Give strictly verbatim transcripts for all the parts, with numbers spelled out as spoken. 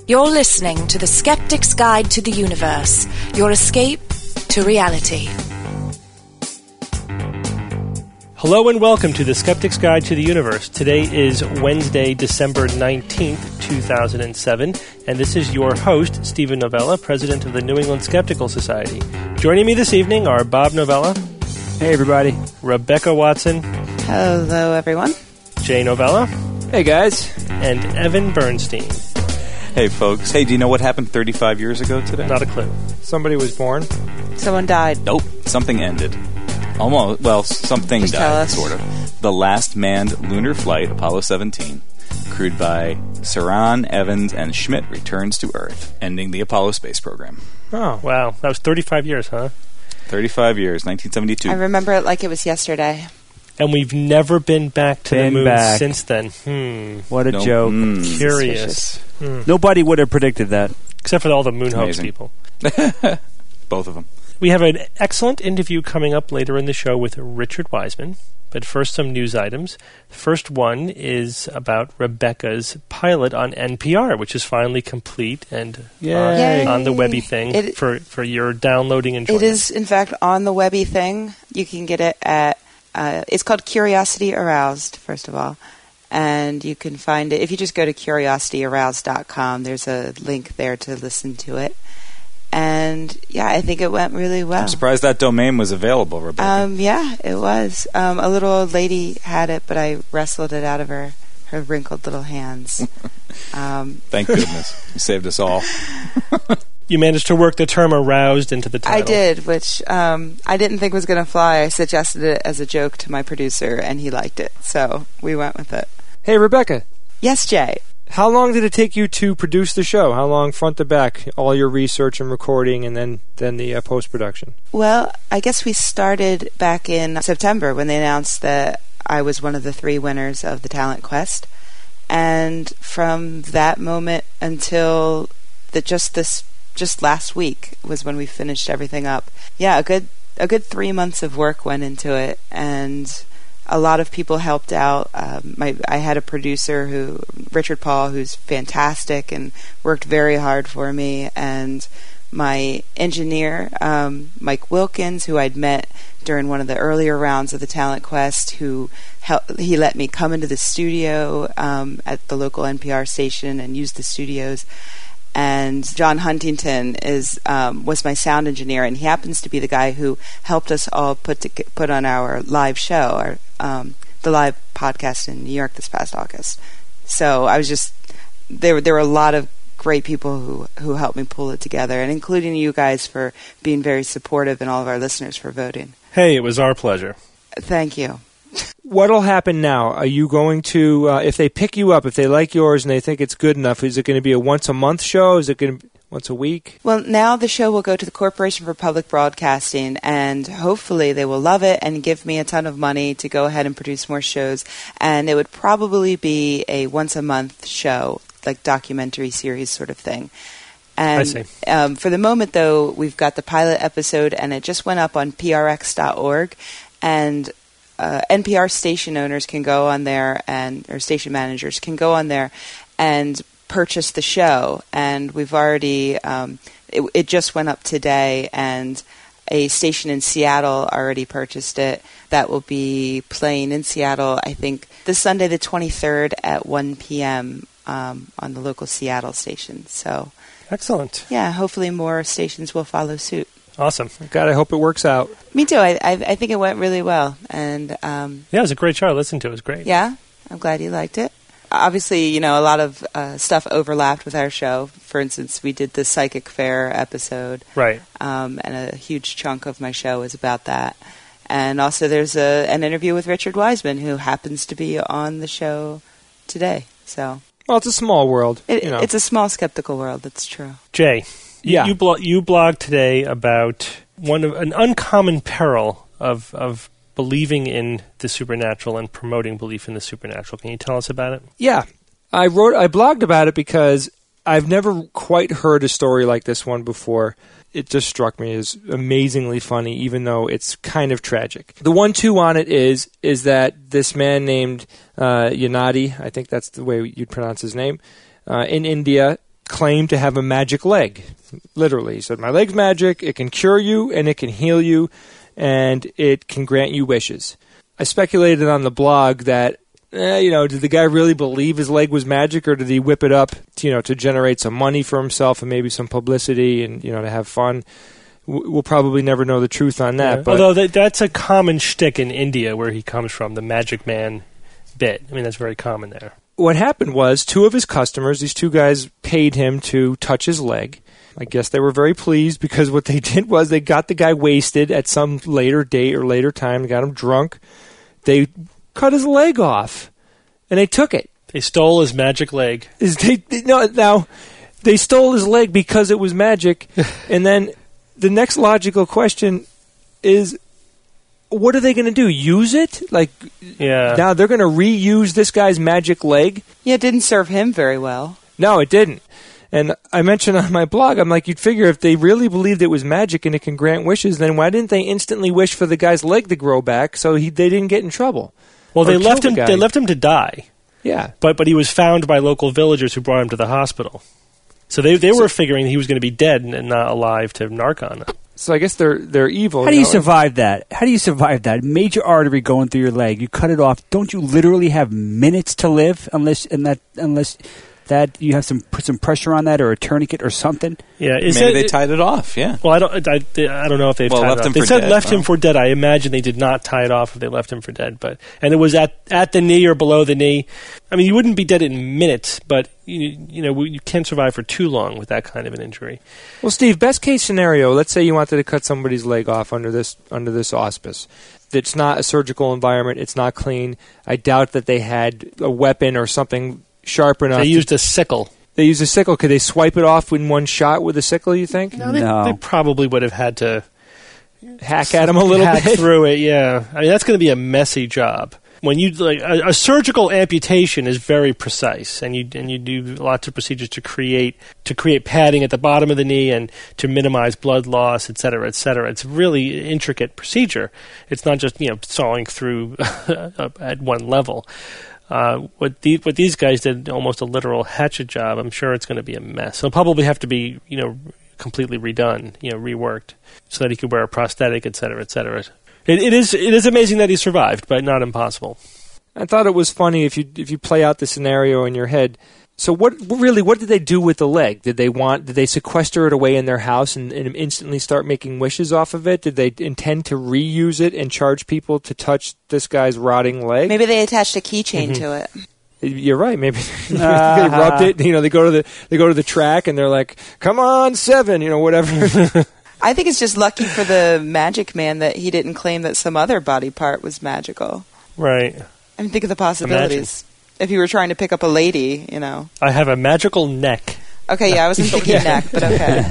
You're listening to The Skeptic's Guide to the Universe, your escape to reality. Hello and welcome to The Skeptic's Guide to the Universe. Today is Wednesday, December nineteenth, two thousand seven, and this is your host, Stephen Novella, president of the New England Skeptical Society. Joining me this evening are Bob Novella. Hey, everybody. Rebecca Watson. Hello, everyone. Jay Novella. Hey, guys. And Evan Bernstein. Hey, folks. Hey, do you know what happened thirty-five years ago today? Not a clue. Somebody was born. Someone died. Nope. Something ended. Almost. Well, something Just tell died, us. sort of. The last manned lunar flight, Apollo seventeen, crewed by Saran, Evans, and Schmidt, returns to Earth, ending the Apollo space program. Oh, wow. That was thirty-five years, huh? thirty-five years, nineteen seventy-two. I remember it like it was yesterday. And we've never been back to Been the moon back. since then. Hmm. What a No, joke. mm. Curious. Hmm. Nobody would have predicted that. Except for all the moon hoax Amazing. people. Both of them. We have an excellent interview coming up later in the show with Richard Wiseman. But first, some news items. The first one is about Rebecca's pilot on N P R, which is finally complete and Yay. on, on the Webby thing It- for, for your downloading enjoyment. It is, in fact, on the Webby thing. You can get it at, uh, it's called Curiosity Aroused, first of all. And you can find it, if you just go to curiosity aroused dot com, there's a link there to listen to it. And, yeah, I think it went really well. I'm surprised that domain was available, Rebecca. Um, yeah, it was. Um, a little old lady had it, but I wrestled it out of her, her wrinkled little hands. Um, Thank goodness. You saved us all. You managed to work the term aroused into the title. I did, which um, I didn't think was going to fly. I suggested it as a joke to my producer, and he liked it. So we went with it. Hey, Rebecca. Yes, Jay. How long did it take you to produce the show? How long front to back? All your research and recording and then, then the uh, post-production? Well, I guess we started back in September when they announced that I was one of the three winners of the Talent Quest. And from that moment until the, just this just last week was when we finished everything up. Yeah, a good a good three months of work went into it, and a lot of people helped out. Um, my I had a producer who Richard Paul, who's fantastic and worked very hard for me, and my engineer um, Mike Wilkins, who I'd met during one of the earlier rounds of the Talent Quest, who helped, he let me come into the studio um, at the local N P R station and use the studios. And John Huntington is um, was my sound engineer, and he happens to be the guy who helped us all put to, put on our live show, our um, the live podcast in New York this past August. So I was just there. There were a lot of great people who who helped me pull it together, and including you guys for being very supportive, and all of our listeners for voting. Hey, it was our pleasure. Thank you. What'll happen now? Are you going to, uh, if they pick you up, if they like yours and they think it's good enough, is it going to be a once-a-month show? Is it going to be once a week? Well, now the show will go to the Corporation for Public Broadcasting, and hopefully they will love it and give me a ton of money to go ahead and produce more shows. And it would probably be a once-a-month show, like documentary series sort of thing. And I see. Um, for the moment, though, we've got the pilot episode, and it just went up on P R X dot org, and uh, N P R station owners can go on there, and or station managers can go on there and purchase the show. And we've already um, it, it just went up today, and a station in Seattle already purchased it. That will be playing in Seattle, I think, this Sunday the twenty-third at one p.m. Um, on the local Seattle station. So, Excellent. yeah, hopefully more stations will follow suit. Awesome. God, I hope it works out. Me too. I I, I think it went really well, and um, Yeah, it was a great show. I listened to it. It was great. yeah, I'm glad you liked it. Obviously, you know, a lot of uh, stuff overlapped with our show. For instance, we did the Psychic Fair episode, Right. um, and a huge chunk of my show is about that. And also, there's a, an interview with Richard Wiseman, who happens to be on the show today. So Well, it's a small world. it, you know. it's a small, skeptical world. That's true. Jay, Yeah. you, you, blo- you blogged today about one of an uncommon peril of of believing in the supernatural and promoting belief in the supernatural. Can you tell us about it? Yeah. I wrote, I blogged about it because I've never quite heard a story like this one before. It just struck me as amazingly funny, even though it's kind of tragic. The one-two on it is is that this man named uh, Yanadi, I think that's the way you'd pronounce his name, uh, in India, claimed to have a magic leg. Literally, he said, "My leg's magic. It can cure you and it can heal you, and it can grant you wishes." I speculated on the blog that, eh, you know, did the guy really believe his leg was magic, or did he whip it up, to, you know, to generate some money for himself and maybe some publicity and, you know, to have fun? We'll probably never know the truth on that. Yeah. But Although that, that's a common shtick in India, where he comes from, the Magic Man bit. I mean, that's very common there. What happened was, two of his customers, these two guys, paid him to touch his leg. I guess they were very pleased, because what they did was they got the guy wasted at some later date or later time. They got him drunk. They cut his leg off, and they took it. They stole his magic leg. Is they, they no now they stole his leg because it was magic, and then the next logical question is, what are they going to do? Use it? Like, Yeah. now they're going to reuse this guy's magic leg? Yeah, it didn't serve him very well. No, it didn't. And I mentioned on my blog, I'm like, you'd figure if they really believed it was magic and it can grant wishes, then why didn't they instantly wish for the guy's leg to grow back so he they didn't get in trouble? Well, Or they kill left the him. guy? They left him to die, Yeah. but but he was found by local villagers who brought him to the hospital. So they they were figuring he was going to be dead and not alive to narc on him. So I guess they're they're evil. How do you know? survive that? How do you survive that? Major artery going through your leg. You cut it off. Don't you literally have minutes to live unless and that unless that you have some put some pressure on that, or a tourniquet or something? Yeah, is Maybe it, they tied it off, yeah. Well, I don't. I, I don't know if they've Well, tied left it off. him They for said dead, left him well. for dead. I imagine they did not tie it off if they left him for dead. But and it was at at the knee or below the knee. I mean, you wouldn't be dead in minutes, but you you know you can't survive for too long with that kind of an injury. Well, Steve, best case scenario, let's say you wanted to cut somebody's leg off under this under this auspice. It's not a surgical environment. It's not clean. I doubt that they had a weapon or something sharp enough. They to- used a sickle. They used a sickle. Could they swipe it off in one shot with a sickle, you think? No, they, No. they probably would have had to Hack at him a little hack bit? through it. Yeah, I mean that's going to be a messy job. When you like a, a surgical amputation is very precise, and you and you do lots of procedures to create to create padding at the bottom of the knee and to minimize blood loss, et cetera, et cetera. It's a really intricate procedure. It's not just you know sawing through at one level. Uh, what, the, what these guys did, almost a literal hatchet job. I'm sure it's going to be a mess. It'll probably have to be, you know, completely redone, you know, reworked, so that he could wear a prosthetic, et cetera, et cetera. It, it is it is amazing that he survived, but not impossible. I thought it was funny if you if you play out the scenario in your head. So what really what did they do with the leg? Did they want did they sequester it away in their house and, and instantly start making wishes off of it? Did they intend to reuse it and charge people to touch this guy's rotting leg? Maybe they attached a keychain to it. You're right. Maybe they rubbed it. You know, they go to the they go to the track and they're like, "Come on, seven," you know, whatever. I think it's just lucky for the Magic Man that he didn't claim that some other body part was magical. Right. I mean, think of the possibilities. If you were trying to pick up a lady, you know. I have a magical neck. Okay, yeah, I wasn't thinking neck, but okay.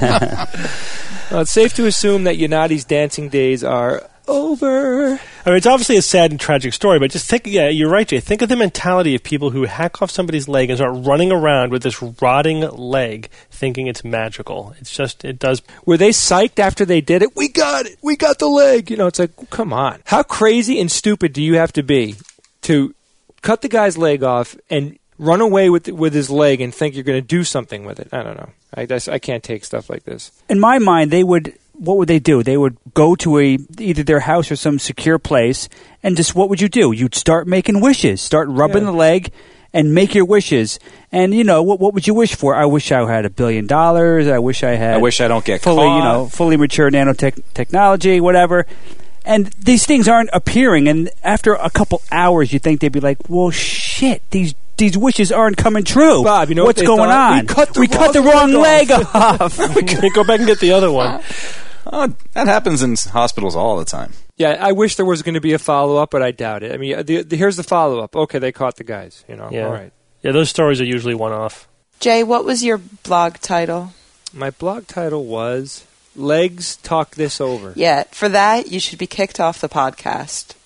Well, it's safe to assume that Yanati's dancing days are over. I mean, it's obviously a sad and tragic story, but just think, yeah, you're right, Jay. Think of the mentality of people who hack off somebody's leg and start running around with this rotting leg thinking it's magical. It's just, it does. Were they psyched after they did it? We got it. We got the leg. You know, it's like, come on. How crazy and stupid do you have to be to cut the guy's leg off and run away with with his leg and think you're going to do something with it? I don't know. I, just, I can't take stuff like this. In my mind, they would. What would they do? They would go to a either their house or some secure place, and just what would you do? You'd start making wishes, start rubbing Yeah. the leg, and make your wishes. And you know what? What would you wish for? I wish I had a billion dollars. I wish I had. I wish I don't get fully, caught. you know, fully mature nanotech technology, whatever. And these things aren't appearing. And after a couple hours, you think they'd be like, "Well, shit, these." These wishes aren't coming true. Bob, you know what's what they going thought? on? We cut the we cut the wrong wrong leg leg off. We can go back and get the other one. Oh, that happens in hospitals all the time. Yeah, I wish there was going to be a follow-up, but I doubt it. I mean, the, the, here's the follow-up. Okay, they caught the guys. You know, Yeah. all right. Yeah, those stories are usually one-off. Jay, what was your blog title? My blog title was Legs Talk This Over. Yeah, for that, you should be kicked off the podcast.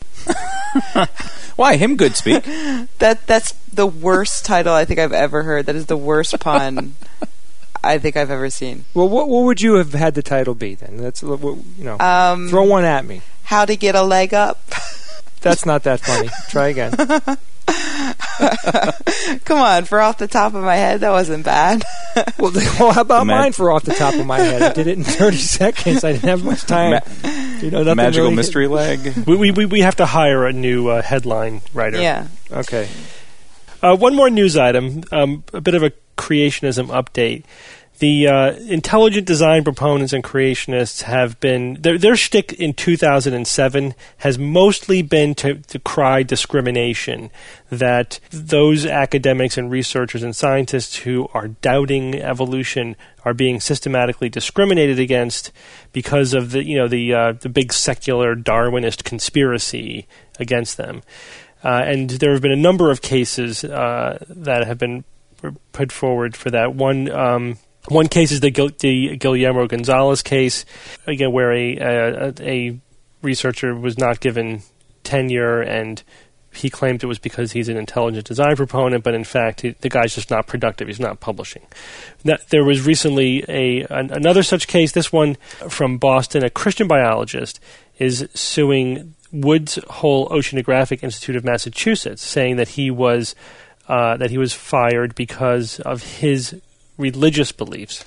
Why? Him good speak. That That's the worst title I think I've ever heard. That is the worst pun I think I've ever seen. Well, what what would you have had the title be then? That's what, you know. Um, throw one at me. How to get a leg up. That's not that funny. Try again. Come on, for off the top of my head, that wasn't bad. well, well, how about Ma- mine for off the top of my head? I did it in thirty seconds. I didn't have much time. Ma- you know, nothing Magical really mystery hit. leg. We, we we have to hire a new uh, headline writer. Yeah. Okay. Uh, one more news item, um, a bit of a creationism update. The uh, intelligent design proponents and creationists have been, their, their shtick in two thousand seven has mostly been to, to cry discrimination, that those academics and researchers and scientists who are doubting evolution are being systematically discriminated against because of the, you know, the, uh, the big secular Darwinist conspiracy against them. Uh, and there have been a number of cases uh, that have been put forward for that. One um, one case is the, Gil- the Guillermo Gonzalez case, again, where a, a, a researcher was not given tenure, and he claimed it was because he's an intelligent design proponent, but in fact, he, the guy's just not productive. He's not publishing. That, there was recently a an, another such case, this one from Boston. A Christian biologist is suing Woods Hole Oceanographic Institute of Massachusetts, saying that he was uh, that he was fired because of his religious beliefs.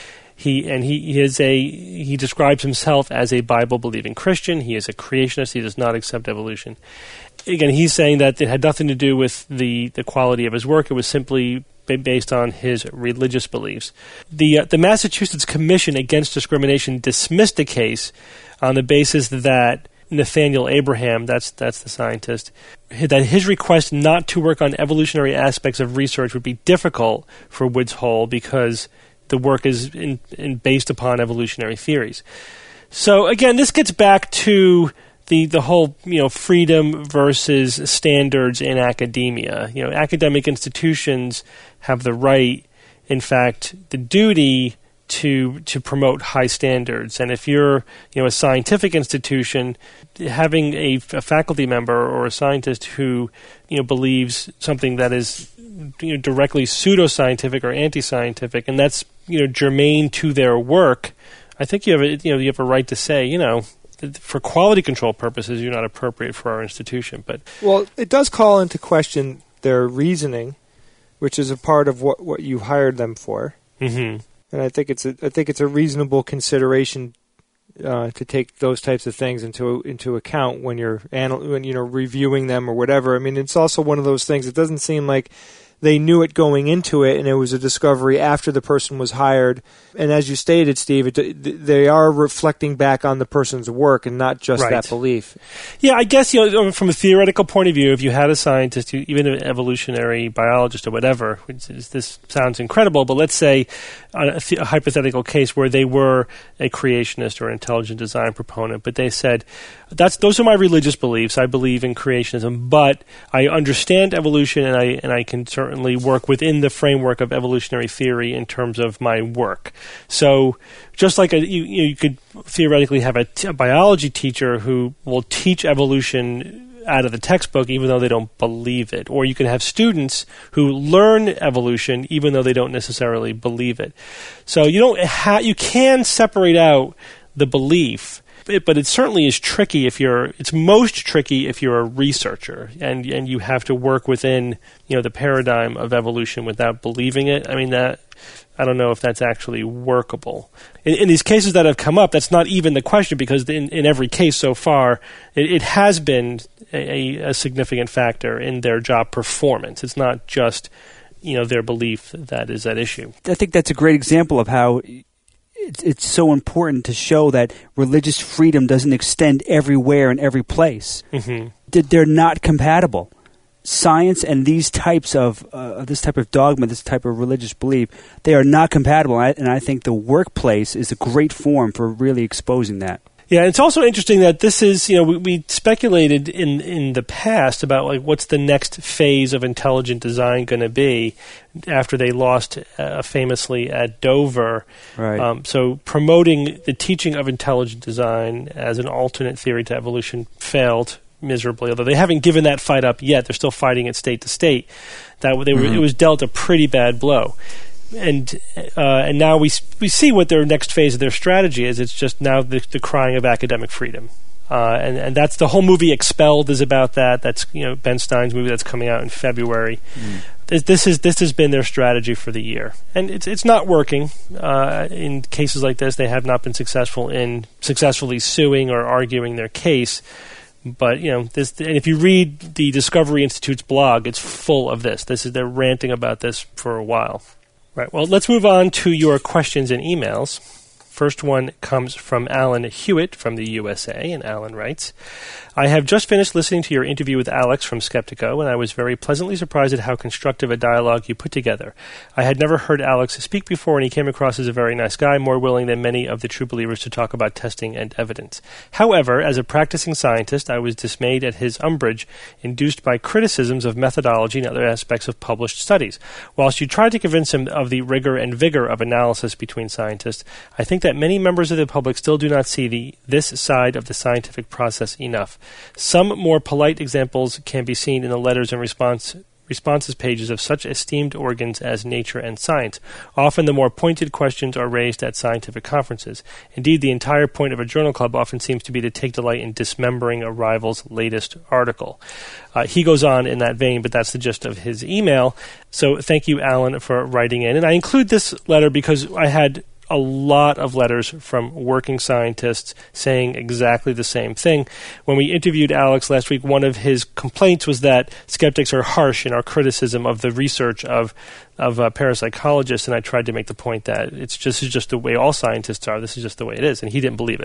He and he, he is a he describes himself as a Bible believing Christian. He is a creationist. He does not accept evolution. Again, he's saying that it had nothing to do with the, the quality of his work. It was simply based on his religious beliefs. The uh, the Massachusetts Commission Against Discrimination dismissed the case on the basis that Nathaniel Abraham, that's that's the scientist, that his request not to work on evolutionary aspects of research would be difficult for Woods Hole because the work is in, in based upon evolutionary theories. So again, this gets back to the the whole, you know, freedom versus standards in academia. You know, academic institutions have the right, in fact, the duty to to promote high standards. And if you're, you know, a scientific institution, having a, a faculty member or a scientist who, you know, believes something that is, you know, directly pseudoscientific or anti-scientific, and that's, you know, germane to their work, I think you have a, you know, you have a right to say, you know, for quality control purposes, you're not appropriate for our institution. But well, it does call into question their reasoning, which is a part of what, what you hired them for. Mm-hmm. And I think it's a I think it's a reasonable consideration uh, to take those types of things into into account when you're anal- when you know reviewing them or whatever. I mean, it's also one of those things. It doesn't seem like they knew it going into it, and it was a discovery after the person was hired. And as you stated, Steve, it, they are reflecting back on the person's work and not just right. that belief. Yeah, I guess, you know, from a theoretical point of view, if you had a scientist, even an evolutionary biologist or whatever, which is, this sounds incredible, but let's say a, a hypothetical case where they were a creationist or an intelligent design proponent, but they said, "That's those are my religious beliefs. I believe in creationism, but I understand evolution, and I and I can certainly work within the framework of evolutionary theory in terms of my work." So, just like a, you, you could theoretically have a, t- a biology teacher who will teach evolution out of the textbook even though they don't believe it, or you can have students who learn evolution even though they don't necessarily believe it. So you don't ha- you can separate out the belief. It, but it certainly is tricky if you're. It's most tricky if you're a researcher and and you have to work within, you know, the paradigm of evolution without believing it. I mean, that I don't know if that's actually workable. In, in these cases that have come up, that's not even the question, because in, in every case so far, it, it has been a, a significant factor in their job performance. It's not just, you know, their belief that is at issue. I think that's a great example of how it's, it's so important to show that religious freedom doesn't extend everywhere and every place. Mm-hmm. They're not compatible. Science and these types of uh, this type of dogma, this type of religious belief, they are not compatible. And I, and I think the workplace is a great forum for really exposing that. Yeah, it's also interesting that this is, you know, we, we speculated in, in the past about, like, what's the next phase of intelligent design going to be after they lost uh, famously at Dover. Right. Um, so promoting the teaching of intelligent design as an alternate theory to evolution failed miserably, although they haven't given that fight up yet. They're still fighting it state to state. That they were, mm-hmm. it was dealt a pretty bad blow. And uh, and now we we see what their next phase of their strategy is. It's just now the, the crying of academic freedom. Uh, and, and that's the whole movie Expelled is about that. That's, you know, Ben Stein's movie that's coming out in February. Mm. This, this is this has been their strategy for the year, and it's it's not working. Uh, in cases like this, they have not been successful in successfully suing or arguing their case. But you know, this, and if you read the Discovery Institute's blog, it's full of this. This is they're ranting about this for a while. Right. Well, let's move on to your questions and emails. First one comes from Alan Hewitt from the U S A, and Alan writes, I have just finished listening to your interview with Alex from Skeptiko, and I was very pleasantly surprised at how constructive a dialogue you put together. I had never heard Alex speak before, and he came across as a very nice guy, more willing than many of the true believers to talk about testing and evidence. However, as a practicing scientist, I was dismayed at his umbrage induced by criticisms of methodology and other aspects of published studies. Whilst you tried to convince him of the rigor and vigor of analysis between scientists, I think that many members of the public still do not see the this side of the scientific process enough. Some more polite examples can be seen in the letters and response, responses pages of such esteemed organs as Nature and Science. Often the more pointed questions are raised at scientific conferences. Indeed, the entire point of a journal club often seems to be to take delight in dismembering a rival's latest article. Uh, he goes on in that vein, but that's the gist of his email. So thank you, Alan, for writing in. And I include this letter because I had a lot of letters from working scientists saying exactly the same thing. When we interviewed Alex last week, one of his complaints was that skeptics are harsh in our criticism of the research of of uh, parapsychologists, and I tried to make the point that it's just, it's just the way all scientists are. This is just the way it is, and he didn't believe it.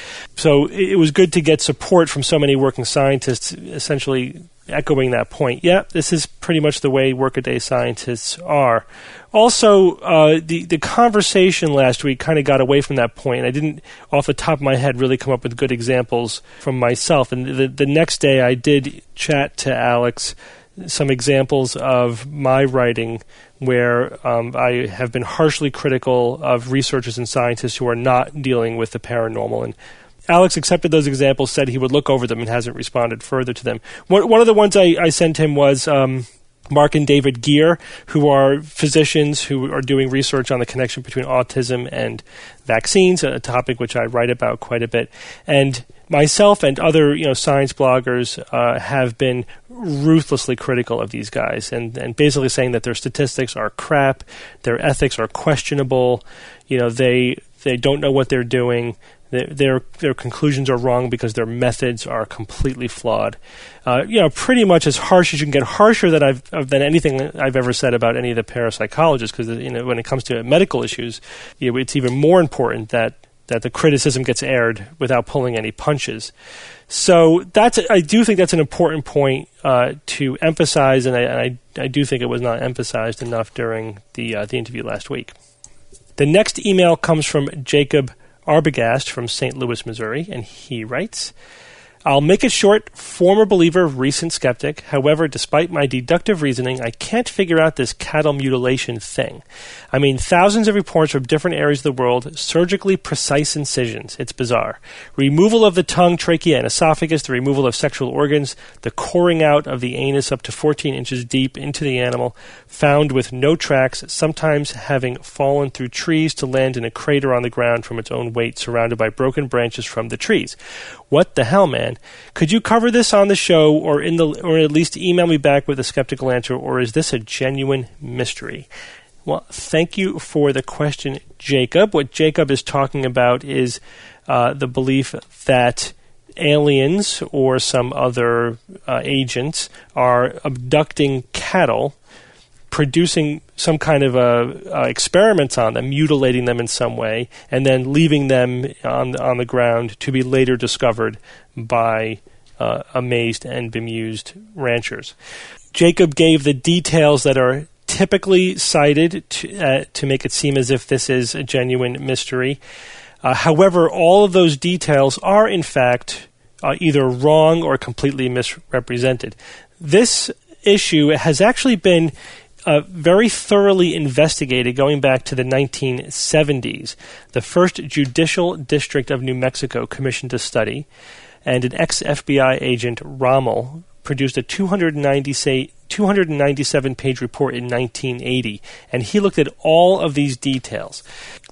So it was good to get support from so many working scientists essentially echoing that point. Yeah, this is pretty much the way workaday scientists are. Also, uh, the, the conversation last week kind of got away from that point. I didn't, off the top of my head, really come up with good examples from myself. And the, the next day I did chat to Alex some examples of my writing where um, I have been harshly critical of researchers and scientists who are not dealing with the paranormal. And Alex accepted those examples, said he would look over them, and hasn't responded further to them. One, one of the ones I, I sent him was um, Mark and David Geer, who are physicians who are doing research on the connection between autism and vaccines, a topic which I write about quite a bit. And myself and other, you know, science bloggers uh, have been ruthlessly critical of these guys, and, and basically saying that their statistics are crap, their ethics are questionable, you know, they they don't know what they're doing. Their, their their conclusions are wrong because their methods are completely flawed. Uh, you know, pretty much as harsh as you can get, harsher than I've than anything I've ever said about any of the parapsychologists. Because you know, when it comes to medical issues, you know, it's even more important that that the criticism gets aired without pulling any punches. So that's I do think that's an important point uh, to emphasize, and I, and I I do think it was not emphasized enough during the uh, the interview last week. The next email comes from Jacob Arbogast from Saint Louis, Missouri, and he writes, I'll make it short, former believer, recent skeptic. However, despite my deductive reasoning, I can't figure out this cattle mutilation thing. I mean, thousands of reports from different areas of the world, surgically precise incisions. It's bizarre. Removal of the tongue, trachea, and esophagus, the removal of sexual organs, the coring out of the anus up to fourteen inches deep into the animal, found with no tracks, sometimes having fallen through trees to land in a crater on the ground from its own weight, surrounded by broken branches from the trees. What the hell, man? Could you cover this on the show, or in the, or at least email me back with a skeptical answer, or is this a genuine mystery? Well, thank you for the question, Jacob. What Jacob is talking about is uh, the belief that aliens or some other uh, agents are abducting cattle, producing some kind of uh, uh, experiments on them, mutilating them in some way, and then leaving them on on the ground to be later discovered by uh, amazed and bemused ranchers. Jacob gave the details that are typically cited to, uh, to make it seem as if this is a genuine mystery. Uh, however, all of those details are, in fact, uh, either wrong or completely misrepresented. This issue has actually been Uh, very thoroughly investigated going back to the nineteen seventies. The first Judicial District of New Mexico commissioned a study, and an ex-F B I agent, Rommel, produced a two hundred ninety-seven page report in nineteen eighty, and he looked at all of these details.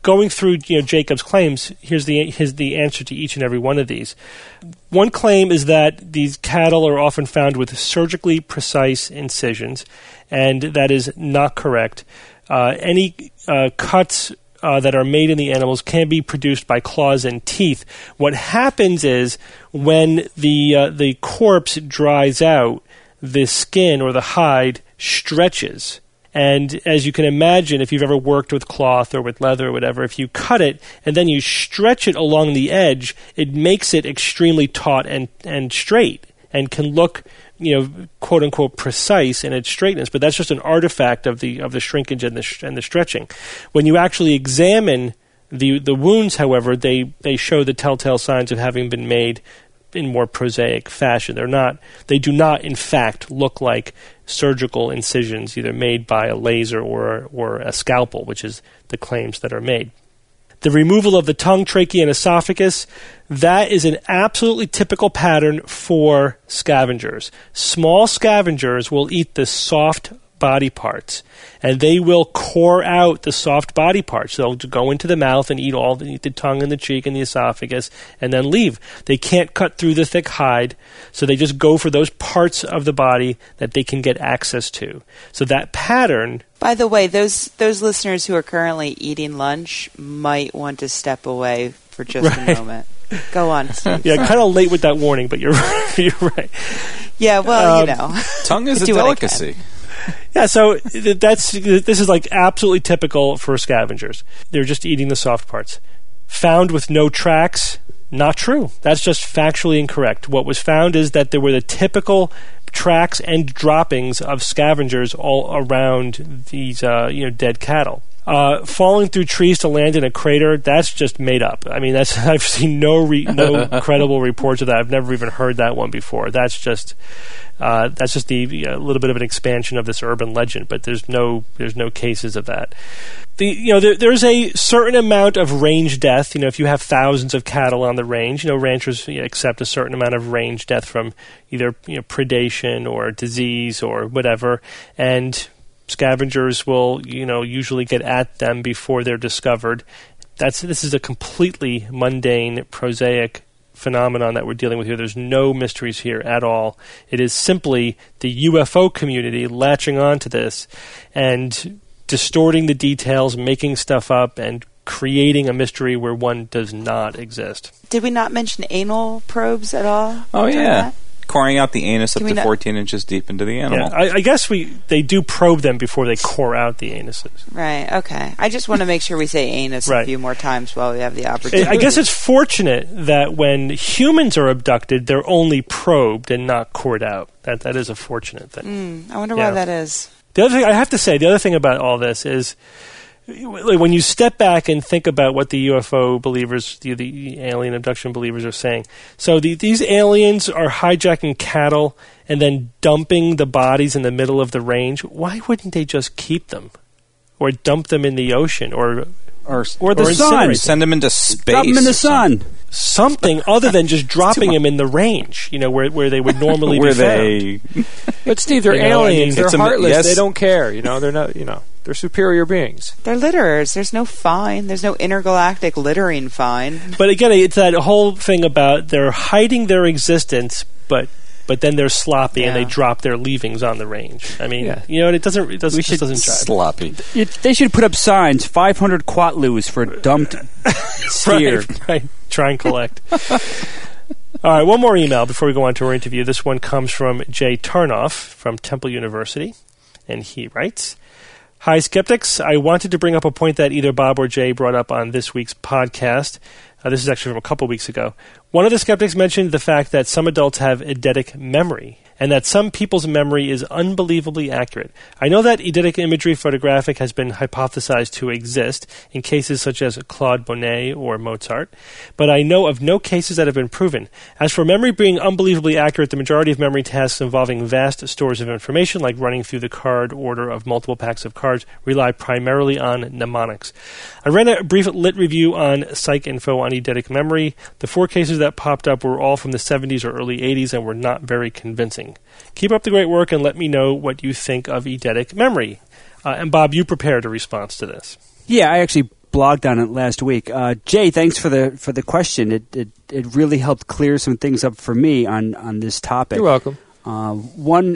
going through you know Jacob's claims, here's the here's the answer to each and every one of these. One claim is that these cattle are often found with surgically precise incisions, and that is not correct. Uh, any uh, cuts uh, that are made in the animals can be produced by claws and teeth. What happens is when the uh, the corpse dries out, the skin or the hide stretches. And as you can imagine, if you've ever worked with cloth or with leather or whatever, if you cut it and then you stretch it along the edge, it makes it extremely taut and, and straight and can look, you know, quote unquote precise in its straightness. But that's just an artifact of the of the shrinkage and the sh- and the stretching. When you actually examine the the wounds, however, they, they show the telltale signs of having been made in more prosaic fashion. They're not, they do not, in fact, look like surgical incisions either made by a laser or or a scalpel, which is the claims that are made. The removal of the tongue, trachea, and esophagus, that is an absolutely typical pattern for scavengers. Small scavengers will eat the soft body parts, and they will core out the soft body parts. They'll go into the mouth and eat all the, eat the tongue and the cheek and the esophagus and then leave. They can't cut through the thick hide, so they just go for those parts of the body that they can get access to. So that pattern... By the way, those those listeners who are currently eating lunch might want to step away for just right. a moment. Go on, Steve. Yeah, kind of late with that warning, but you're right. You're right. Yeah, well, um, you know. Tongue is a delicacy. Yeah, so that's this is like absolutely typical for scavengers. They're just eating the soft parts. Found with no tracks, not true. That's just factually incorrect. What was found is that there were the typical tracks and droppings of scavengers all around these uh, you know dead cattle. Uh, falling through trees to land in a crater, that's just made up. I mean, that's I've seen no re- no credible reports of that. I've never even heard that one before. That's just uh, that's just the a uh, little bit of an expansion of this urban legend. But there's no there's no cases of that. The you know there, there's a certain amount of range death. You know, if you have thousands of cattle on the range, you know ranchers you know, accept a certain amount of range death from either you know predation or disease or whatever, and scavengers will, you know, usually get at them before they're discovered. That's this is a completely mundane, prosaic phenomenon that we're dealing with here. There's no mysteries here at all. It is simply the U F O community latching onto this and distorting the details, making stuff up, and creating a mystery where one does not exist. Did we not mention anal probes at all? Oh, yeah. That? Coring out the anus Can up we to not- fourteen inches deep into the animal. Yeah, I, I guess we they do probe them before they core out the anuses. Right, okay. I just want to make sure we say anus Right. a few more times while we have the opportunity. I guess it's fortunate that when humans are abducted, they're only probed and not cored out. That That is a fortunate thing. Mm, I wonder Yeah. why that is. The other thing I have to say, the other thing about all this is when you step back and think about what the U F O believers, the, the alien abduction believers are saying. So the, these aliens are hijacking cattle and then dumping the bodies in the middle of the range. Why wouldn't they just keep them or dump them in the ocean or Or, Or the Or sun. incinerate. send them into space. Drop them in or the sun. something other than just dropping them in the range, you know, where where they would normally Where be found? they... But Steve, they're You know, I mean, aliens. it's they're a- heartless. yes. They don't care. You know, they're not. You know, they're superior beings. They're litterers. There's no fine. There's no intergalactic littering fine. But again, it's that whole thing about they're hiding their existence, but but then they're sloppy and Yeah. they drop their leavings on the range. I mean, Yeah. you know, it doesn't it doesn't We it just should doesn't jive. sloppy. It, they should put up signs, five hundred quatloos for dumped steer. Right, right. Try and collect. All right, one more email before we go on to our interview. This one comes from Jay Tarnoff from Temple University, and he writes, Hi, Skeptics. I wanted to bring up a point that either Bob or Jay brought up on this week's podcast. Uh, this is actually from a couple weeks ago. One of the skeptics mentioned the fact that some adults have eidetic memory, and that some people's memory is unbelievably accurate. I know that eidetic imagery photographic has been hypothesized to exist in cases such as Claude Monet or Mozart, but I know of no cases that have been proven. As for memory being unbelievably accurate, the majority of memory tasks involving vast stores of information, like running through the card order of multiple packs of cards, rely primarily on mnemonics. I ran a brief lit review on PsycInfo on eidetic memory. The four cases that popped up were all from the seventies or early eighties and were not very convincing. Keep up the great work and let me know what you think of eidetic memory. Uh, and Bob, you prepared a response to this. Yeah, I actually blogged on it last week. Uh, Jay, thanks for the for the question. It, it it really helped clear some things up for me on, on this topic. You're welcome. Uh, one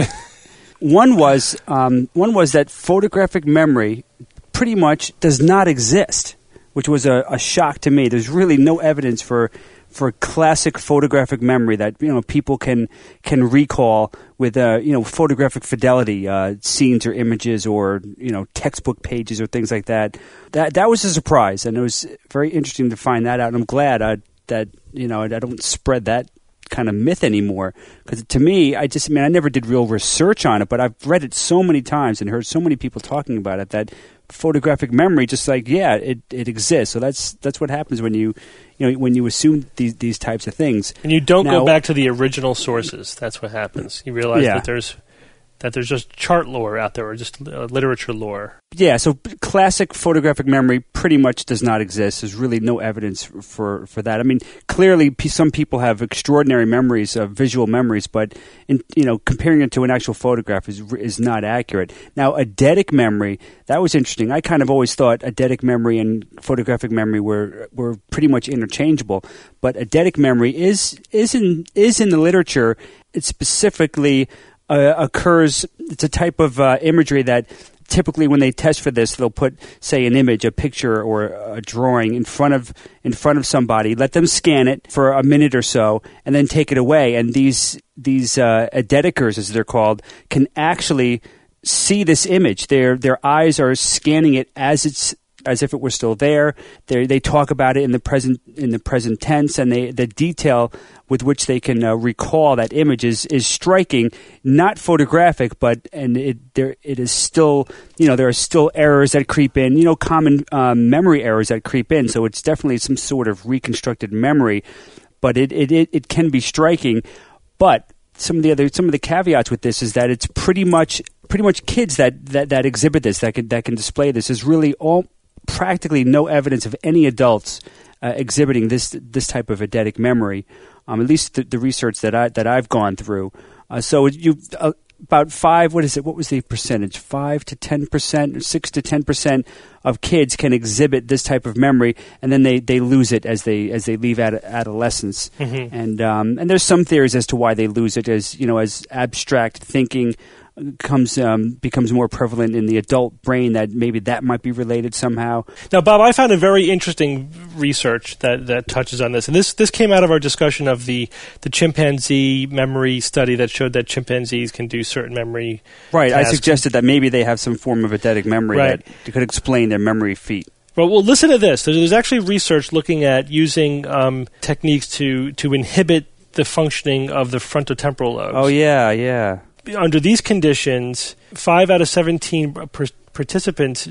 one was um, one was that photographic memory pretty much does not exist, which was a, a shock to me. There's really no evidence for for classic photographic memory that you know people can can recall with uh, you know photographic fidelity, uh, scenes or images or you know textbook pages or things like that. That that was a surprise, and it was very interesting to find that out. And I'm glad I, that you know I don't spread that kind of myth anymore, because to me, I just I mean I never did real research on it, but I've read it so many times and heard so many people talking about it that photographic memory, just like yeah, it, it exists. So that's that's what happens when you you know when you assume these these types of things. And you don't now, go back to the original sources. That's what happens. You realize yeah. that there's that there's just chart lore out there, or just uh, literature lore. Yeah, so classic photographic memory pretty much does not exist. There's really no evidence for, for that. I mean, clearly p- some people have extraordinary memories, uh, visual memories, but in, you know, comparing it to an actual photograph is is not accurate. Now, eidetic memory, that was interesting. I kind of always thought eidetic memory and photographic memory were were pretty much interchangeable, but eidetic memory is is in is in the literature. It specifically uh, occurs. It's a type of uh, imagery that typically when they test for this, they'll put, say, an image, a picture, or a drawing in front of in front of somebody, let them scan it for a minute or so, and then take it away. And these these uh, eidetikers, as they're called, can actually see this image. Their their eyes are scanning it as it's as if it were still there. They they talk about it in the present in the present tense, and they the detail with which they can uh, recall that image is, is striking, not photographic, but and it there it is still you know there are still errors that creep in, you know common um, memory errors that creep in. So it's definitely some sort of reconstructed memory, but it it, it, it can be striking. But some of the other some of the caveats with this is that it's pretty much pretty much kids that, that, that exhibit this, that can that can display this. Is really all practically no evidence of any adults uh, exhibiting this this type of eidetic memory. Um, at least the, the research that I that I've gone through. Uh, so you uh, about five. What is it? What was the percentage? Five to ten percent, or six to ten percent of kids can exhibit this type of memory, and then they, they lose it as they as they leave ad- adolescence. Mm-hmm. And um, and there's some theories as to why they lose it, as you know, as abstract thinking comes um, becomes more prevalent in the adult brain, that maybe that might be related somehow. Now, Bob, I found a very interesting research that, that touches on this, and this this came out of our discussion of the, the chimpanzee memory study that showed that chimpanzees can do certain memory Right, tasks. I suggested that maybe they have some form of eidetic memory right. that could explain their memory feat. Well, well, listen to this. There's, there's actually research looking at using um, techniques to, to inhibit the functioning of the frontotemporal lobes. Oh, yeah, yeah. Under these conditions, five out of seventeen per- participants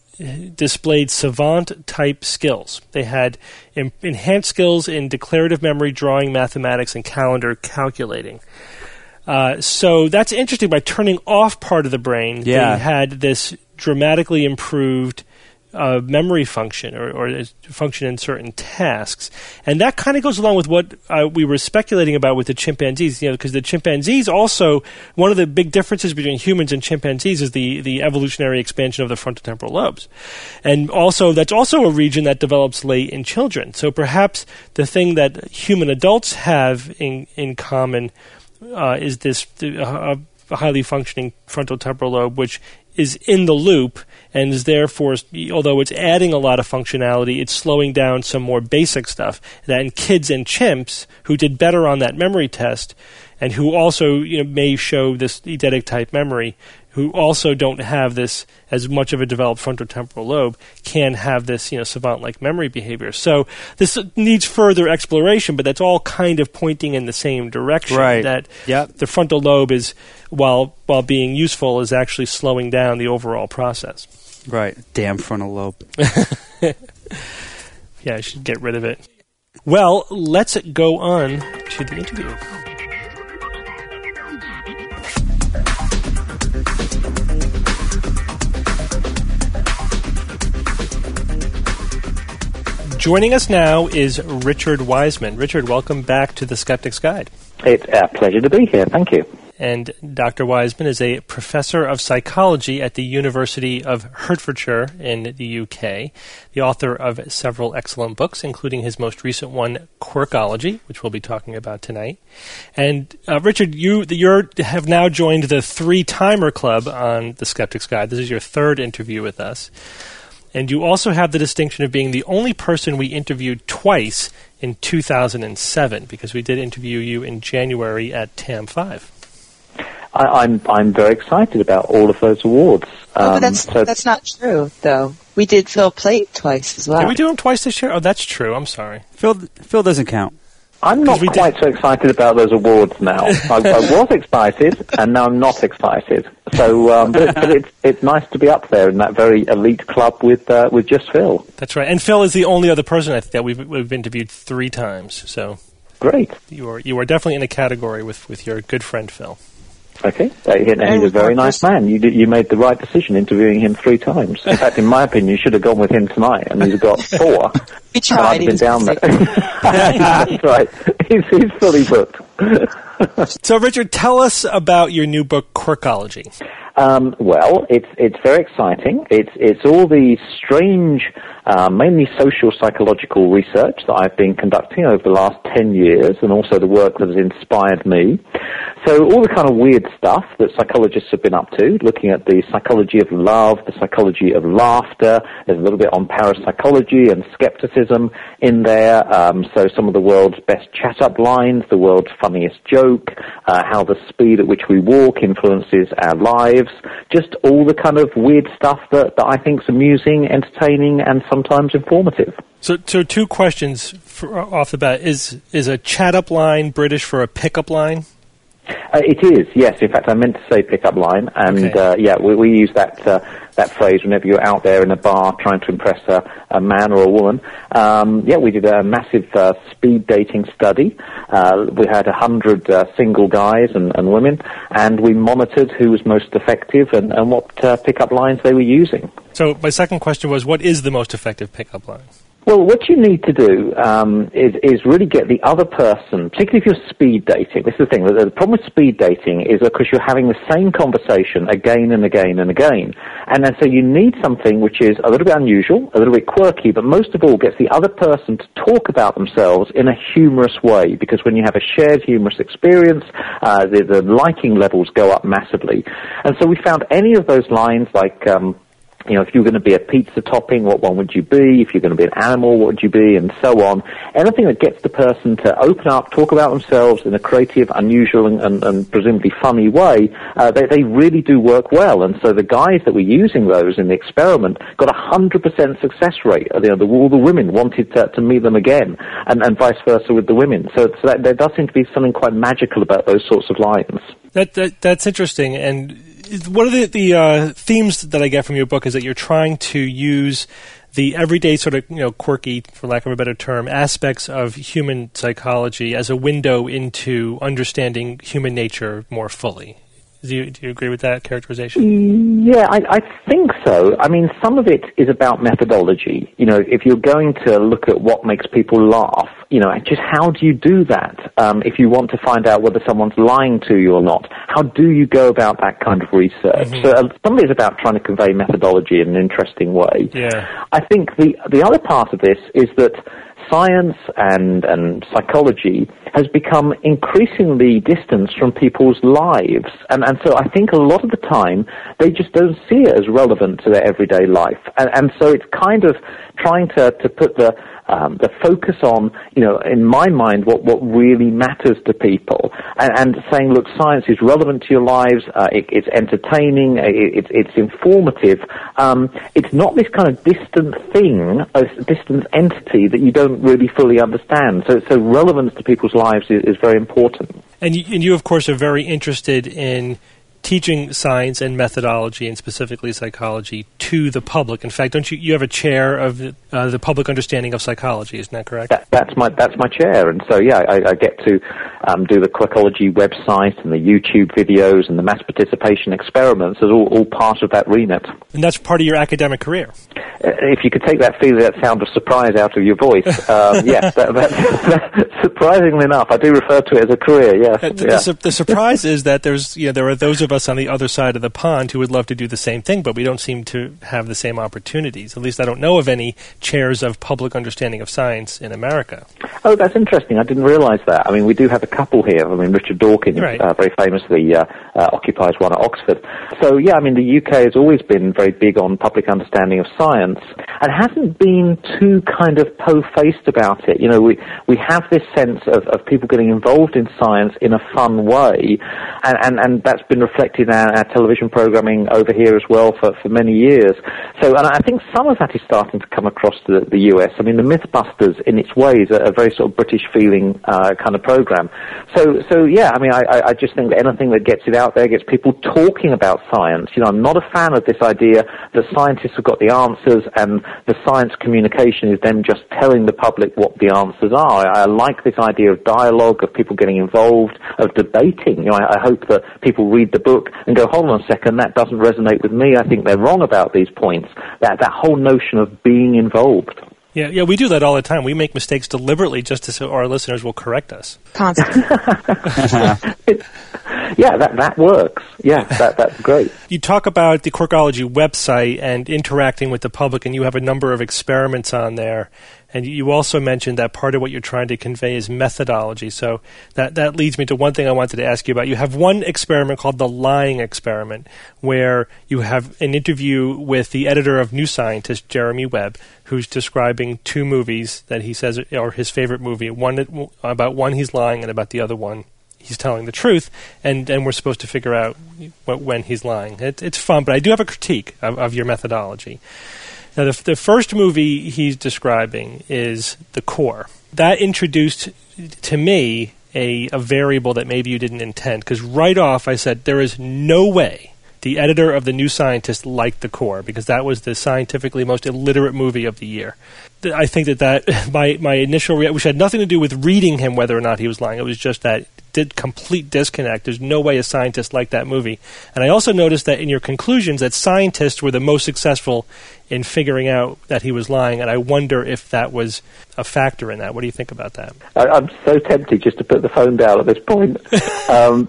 displayed savant-type skills. They had em- enhanced skills in declarative memory, drawing, mathematics, and calendar calculating. Uh, so that's interesting. By turning off part of the brain, yeah. they had this dramatically improved Uh, memory function or, or function in certain tasks. And that kind of goes along with what uh, we were speculating about with the chimpanzees, you know, because the chimpanzees also, one of the big differences between humans and chimpanzees is the, the evolutionary expansion of the frontotemporal lobes. And also, that's also a region that develops late in children. So perhaps the thing that human adults have in, in common uh, is this uh, highly functioning frontotemporal lobe, which is in the loop and is therefore, although it's adding a lot of functionality, it's slowing down some more basic stuff. That in kids and chimps who did better on that memory test and who also you know, may show this eidetic type memory, who also don't have this as much of a developed frontotemporal lobe, can have this you know savant-like memory behavior. So this needs further exploration, but that's all kind of pointing in the same direction. Right. That yep. the frontal lobe is, while while being useful, is actually slowing down the overall process. Right. Damn frontal lobe. Yeah, I should get rid of it. Well, let's go on to the interview. Joining us now is Richard Wiseman. Richard, welcome back to The Skeptic's Guide. It's a pleasure to be here. Thank you. And Doctor Wiseman is a professor of psychology at the University of Hertfordshire in the U K, the author of several excellent books, including his most recent one, Quirkology, which we'll be talking about tonight. And uh, Richard, you you have now joined the Three-Timer Club on The Skeptic's Guide. This is your third interview with us. And you also have the distinction of being the only person we interviewed twice in two thousand seven, because we did interview you in January at T A M five. I, I'm I'm very excited about all of those awards. Oh, um, but that's so that's not true, though. We did Phil Plait twice as well. Did we do him twice this year? Oh, that's true. I'm sorry. Phil Phil doesn't count. I'm not quite did. so excited about those awards now. I, I was excited, and now I'm not excited. So, um, but, but it's it's nice to be up there in that very elite club with uh, with just Phil. That's right. And Phil is the only other person I think that we've we've interviewed three times. So great. You are you are definitely in a category with, with your good friend Phil. Okay, uh, and he's a very nice man. You did, you made the right decision interviewing him three times. In fact, in my opinion, you should have gone with him tonight, and he's got four. We tried. I've been down there. That's right. He's, he's fully booked. So, Richard, tell us about your new book, Quirkology. Um, well, it's it's very exciting. It's it's all the strange, uh, mainly social psychological research that I've been conducting over the last ten years, and also the work that has inspired me. So all the kind of weird stuff that psychologists have been up to, looking at the psychology of love, the psychology of laughter. There's a little bit on parapsychology and skepticism in there. Um, so some of the world's best chat-up lines, the world's funniest joke, uh, how the speed at which we walk influences our lives. Just all the kind of weird stuff that, that I think is amusing, entertaining, and sometimes informative. So, so two questions for, off the bat. Is is a chat-up line British for a pick-up line? Uh, it is, yes. In fact, I meant to say pick-up line, and okay. uh, yeah, we, we use that uh, that phrase whenever you're out there in a bar trying to impress a, a man or a woman. Um, yeah, we did a massive uh, speed dating study. Uh, we had a hundred uh, single guys and, and women, and we monitored who was most effective and, and what uh, pick-up lines they were using. So my second question was, what is the most effective pick-up line? Well, what you need to do um, is, is really get the other person, particularly if you're speed dating. This is the thing. The, the problem with speed dating is because you're having the same conversation again and again and again. And then so you need something which is a little bit unusual, a little bit quirky, but most of all gets the other person to talk about themselves in a humorous way. Because when you have a shared humorous experience, uh, the, the liking levels go up massively. And so we found any of those lines like... Um, You know, if you're going to be a pizza topping, what one would you be? If you're going to be an animal, what would you be? And so on. Anything that gets the person to open up, talk about themselves in a creative, unusual, and, and, and presumably funny way, uh, they, they really do work well. And so the guys that were using those in the experiment got a one hundred percent success rate. You know, the, all the women wanted to, to meet them again, and, and vice versa with the women. So, so that, there does seem to be something quite magical about those sorts of lines. That, that That's interesting. And one of the, the uh, themes that I get from your book is that you're trying to use the everyday sort of, you know, quirky, for lack of a better term, aspects of human psychology as a window into understanding human nature more fully. Do you, do you agree with that characterization? Yeah, I, I think so. I mean, some of it is about methodology. You know, if you're going to look at what makes people laugh, you know, just how do you do that? Um, if you want to find out whether someone's lying to you or not, how do you go about that kind of research? Mm-hmm. So uh, some of it is about trying to convey methodology in an interesting way. Yeah. I think the the other part of this is that science and, and psychology has become increasingly distanced from people's lives. And, and so I think a lot of the time they just don't see it as relevant to their everyday life. And, and so it's kind of trying to, to put the Um, the focus on, you know, in my mind, what, what really matters to people, and, and saying, look, science is relevant to your lives, uh, it, it's entertaining, it, it, it's informative. Um, it's not this kind of distant thing, a distant entity that you don't really fully understand. So, so relevance to people's lives is, is very important. And you, and you, of course, are very interested in teaching science and methodology, and specifically psychology, to the public. In fact, don't you? You have a chair of uh, the public understanding of psychology, isn't that correct? That, that's my that's my chair, and so yeah, I, I get to um, do the Quirkology website and the YouTube videos and the mass participation experiments as all, all part of that remit. And that's part of your academic career. if you could take that feeling, that sound of surprise out of your voice, um, yes, that, that, that, surprisingly enough, I do refer to it as a career. Yes, uh, the, yeah. the, the surprise is that there's, you know, there are those of us on the other side of the pond who would love to do the same thing, but we don't seem to have the same opportunities. At least I don't know of any chairs of public understanding of science in America. Oh, that's interesting. I didn't realize that. I mean, we do have a couple here. I mean, Richard Dawkins, right. uh, very famously, uh, uh, occupies one at Oxford. So, yeah, I mean, the U K has always been very big on public understanding of science and hasn't been too kind of po-faced about it. You know, we, we have this sense of, of people getting involved in science in a fun way, and, and, and that's been reflected in our, our television programming over here as well for, for many years. So, and I think some of that is starting to come across to the, the U S. I mean, the Mythbusters, in its ways, are a very sort of British-feeling uh, kind of program. So, so yeah, I mean, I, I just think that anything that gets it out there, gets people talking about science. You know, I'm not a fan of this idea that scientists have got the answers and the science communication is them just telling the public what the answers are. I, I like this idea of dialogue, of people getting involved, of debating. You know, I, I hope that people read the book and go, hold on a second, that doesn't resonate with me. I think they're wrong about these points. That that whole notion of being involved. Yeah, yeah, we do that all the time. We make mistakes deliberately just so our listeners will correct us. Constantly. Yeah, that that works. Yeah, that that's great. You talk about the Quirkology website and interacting with the public, and you have a number of experiments on there. And you also mentioned that part of what you're trying to convey is methodology. So that, that leads me to one thing I wanted to ask you about. You have one experiment called the lying experiment, where you have an interview with the editor of New Scientist, Jeremy Webb, who's describing two movies that he says are his favorite movie. One about one he's lying, and about the other one he's telling the truth, and, and we're supposed to figure out when he's lying. It, it's fun, but I do have a critique of, of your methodology. Now, the, the first movie he's describing is The Core. That introduced to me a, a variable that maybe you didn't intend, because right off I said there is no way the editor of The New Scientist liked The Core, because that was the scientifically most illiterate movie of the year. I think that, that my, my initial reaction, which had nothing to do with reading him whether or not he was lying, it was just that did complete disconnect. There's no way a scientist liked that movie. And I also noticed that in your conclusions that scientists were the most successful in figuring out that he was lying, and I wonder if that was a factor in that. What do you think about that? I, I'm so tempted just to put the phone down at this point. um,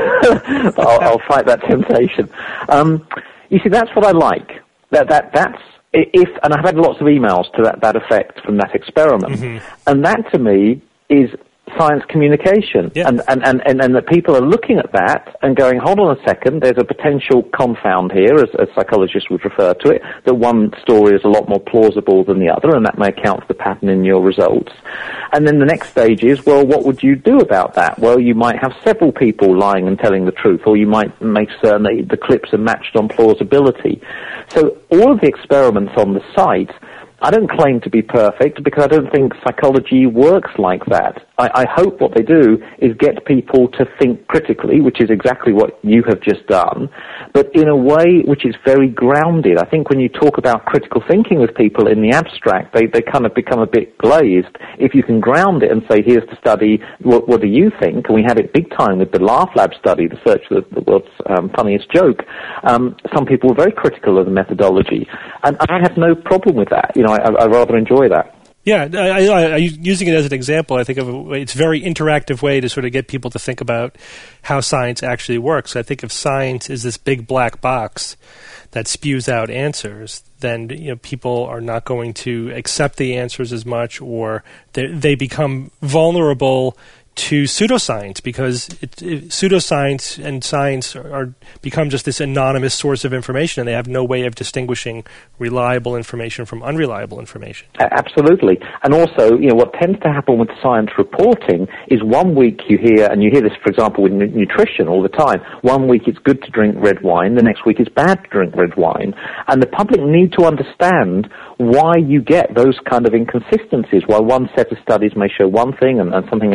I'll, I'll fight that temptation. Um, you see, that's what I like. That that that's if, and I've had lots of emails to that, that effect from that experiment, mm-hmm. and that to me is science communication, yeah. and, and, and, and, and that people are looking at that and going, hold on a second, there's a potential confound here, as, as psychologists would refer to it, that one story is a lot more plausible than the other, and that may account for the pattern in your results. And then the next stage is, well, what would you do about that? Well, you might have several people lying and telling the truth, or you might make certain that the clips are matched on plausibility. So all of the experiments on the site, I don't claim to be perfect because I don't think psychology works like that. I, I hope what they do is get people to think critically, which is exactly what you have just done, but in a way which is very grounded. I think when you talk about critical thinking with people in the abstract, they, they kind of become a bit glazed. If you can ground it and say, here's the study, what, what do you think? And we had it big time with the Laugh Lab study, the search for the, the world's um, funniest joke. Um, some people were very critical of the methodology, and I have no problem with that. You know, I, I rather enjoy that. Yeah, I, I, I, using it as an example, I think of a, it's a very interactive way to sort of get people to think about how science actually works. I think if science is this big black box that spews out answers, then you know people are not going to accept the answers as much, or they, they become vulnerable to pseudoscience, because it, it, pseudoscience and science are, are become just this anonymous source of information, and they have no way of distinguishing reliable information from unreliable information. Absolutely. And also, you know, what tends to happen with science reporting is one week you hear, and you hear this, for example, with n- nutrition all the time, one week it's good to drink red wine, the next week it's bad to drink red wine. And the public need to understand why you get those kind of inconsistencies, why one set of studies may show one thing and, and something else show another.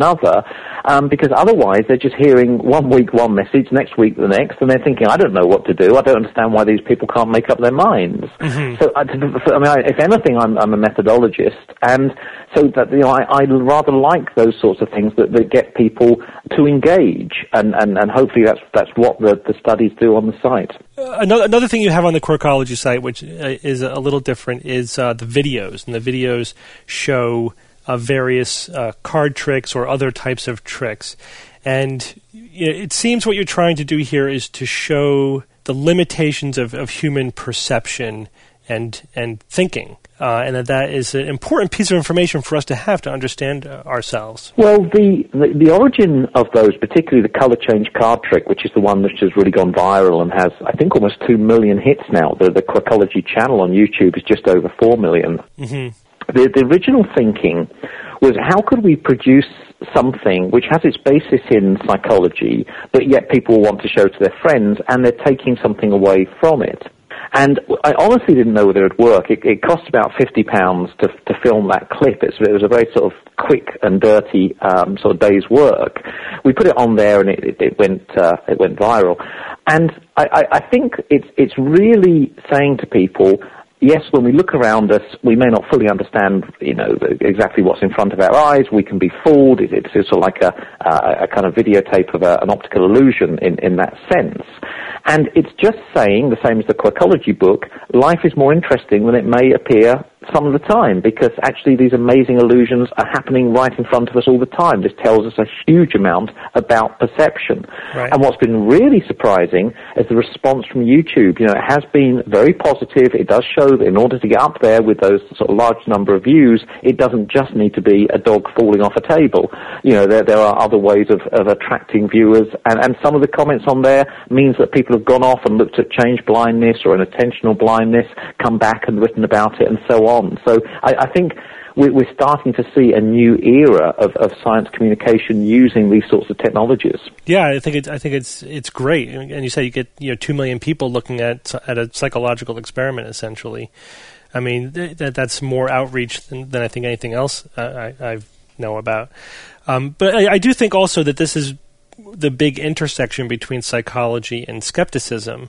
another, um, because otherwise they're just hearing one week one message, next week the next, and they're thinking, I don't know what to do. I don't understand why these people can't make up their minds. Mm-hmm. So, I, I mean, I, if anything, I'm, I'm a methodologist, and so that you know, I, I rather like those sorts of things that, that get people to engage, and, and, and hopefully that's that's what the, the studies do on the site. Uh, another another thing you have on the Quirkology site, which uh, is a little different, is uh, the videos, and the videos show uh, various uh, card tricks or other types of tricks, and you know, it seems what you're trying to do here is to show the limitations of, of human perception and and thinking. Uh, and that that is an important piece of information for us to have to understand uh, ourselves. Well, the, the the origin of those, particularly the color change card trick, which is the one which has really gone viral and has, I think, almost two million hits now. The, the Quirkology channel on YouTube is just over four million. Mm-hmm. The, the original thinking was, how could we produce something which has its basis in psychology, but yet people want to show to their friends, and they're taking something away from it? And I honestly didn't know whether it would work. It, it cost about fifty pounds to to film that clip. It's, it was a very sort of quick and dirty um, sort of day's work. We put it on there, and it, it, it went uh, it went viral. And I, I, I think it's it's really saying to people, yes, when we look around us, we may not fully understand, you know, exactly what's in front of our eyes. We can be fooled. It's, it's sort of like a, a, a kind of videotape of a, an optical illusion in, in that sense. And it's just saying, the same as the Quirkology book, life is more interesting than it may appear some of the time, because actually these amazing illusions are happening right in front of us all the time. This tells us a huge amount about perception. Right. And what's been really surprising is the response from YouTube. You know, it has been very positive. It does show that in order to get up there with those sort of large number of views, it doesn't just need to be a dog falling off a table. You know, there there are other ways of, of attracting viewers, and, and some of the comments on there means that people have gone off and looked at change blindness or an attentional blindness, come back and written about it, and so on. So I, I think we're starting to see a new era of, of science communication using these sorts of technologies. Yeah, I think it's I think it's it's great. And you say you get you know two million people looking at at a psychological experiment essentially. I mean th- that that's more outreach than, than I think anything else I, I know about. Um, but I, I do think also that this is the big intersection between psychology and skepticism.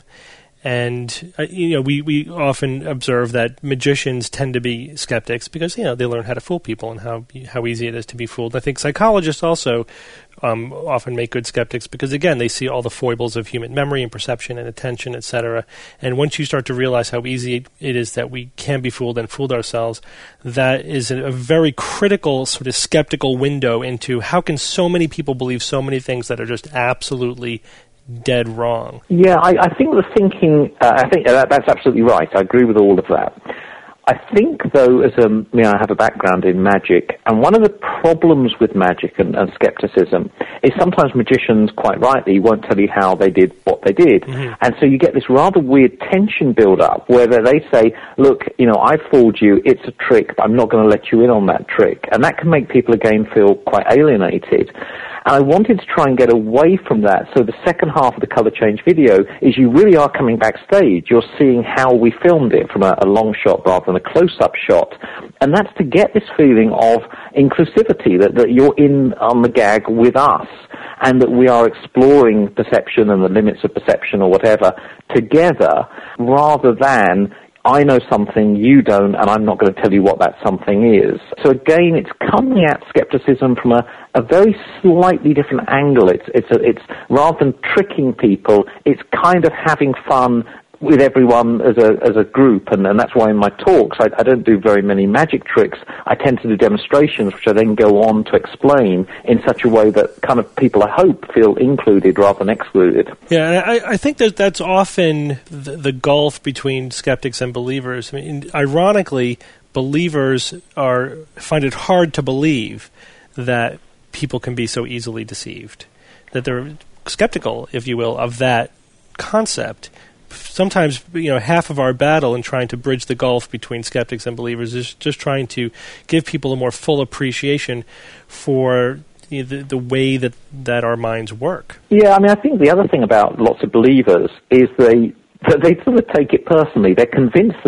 And, uh, you know, we, we often observe that magicians tend to be skeptics because, you know, they learn how to fool people and how how easy it is to be fooled. I think psychologists also um, often make good skeptics because, again, they see all the foibles of human memory and perception and attention, et cetera. And once you start to realize how easy it is that we can be fooled and fooled ourselves, that is a, a very critical sort of skeptical window into how can so many people believe so many things that are just absolutely dead wrong. Yeah, I, I think the thinking, uh, I think that, that's absolutely right. I agree with all of that. I think, though, as a, you know, I have a background in magic, and one of the problems with magic and, and skepticism is sometimes magicians, quite rightly, won't tell you how they did what they did. Mm-hmm. And so you get this rather weird tension build up where they say, look, you know, I fooled you, it's a trick, but I'm not going to let you in on that trick. And that can make people, again, feel quite alienated. And I wanted to try and get away from that. So the second half of the color change video is you really are coming backstage. You're seeing how we filmed it from a, a long shot rather than a close-up shot. And that's to get this feeling of inclusivity, that, that you're in on the gag with us, and that we are exploring perception and the limits of perception or whatever together, rather than I know something, you don't, and I'm not going to tell you what that something is. So again, it's coming at skepticism from a, a very slightly different angle. It's, it's, a, it's rather than tricking people, it's kind of having fun with everyone as a as a group, and, and that's why in my talks I, I don't do very many magic tricks. I tend to do demonstrations which I then go on to explain in such a way that kind of people, I hope, feel included rather than excluded. Yeah, and I, I think that that's often the, the gulf between skeptics and believers. I mean, ironically, believers are find it hard to believe that people can be so easily deceived, that they're skeptical, if you will, of that concept. Sometimes, you know, half of our battle in trying to bridge the gulf between skeptics and believers is just trying to give people a more full appreciation for you know, the, the way that, that our minds work. Yeah, I mean, I think the other thing about lots of believers is they that they sort of take it personally. They're convinced that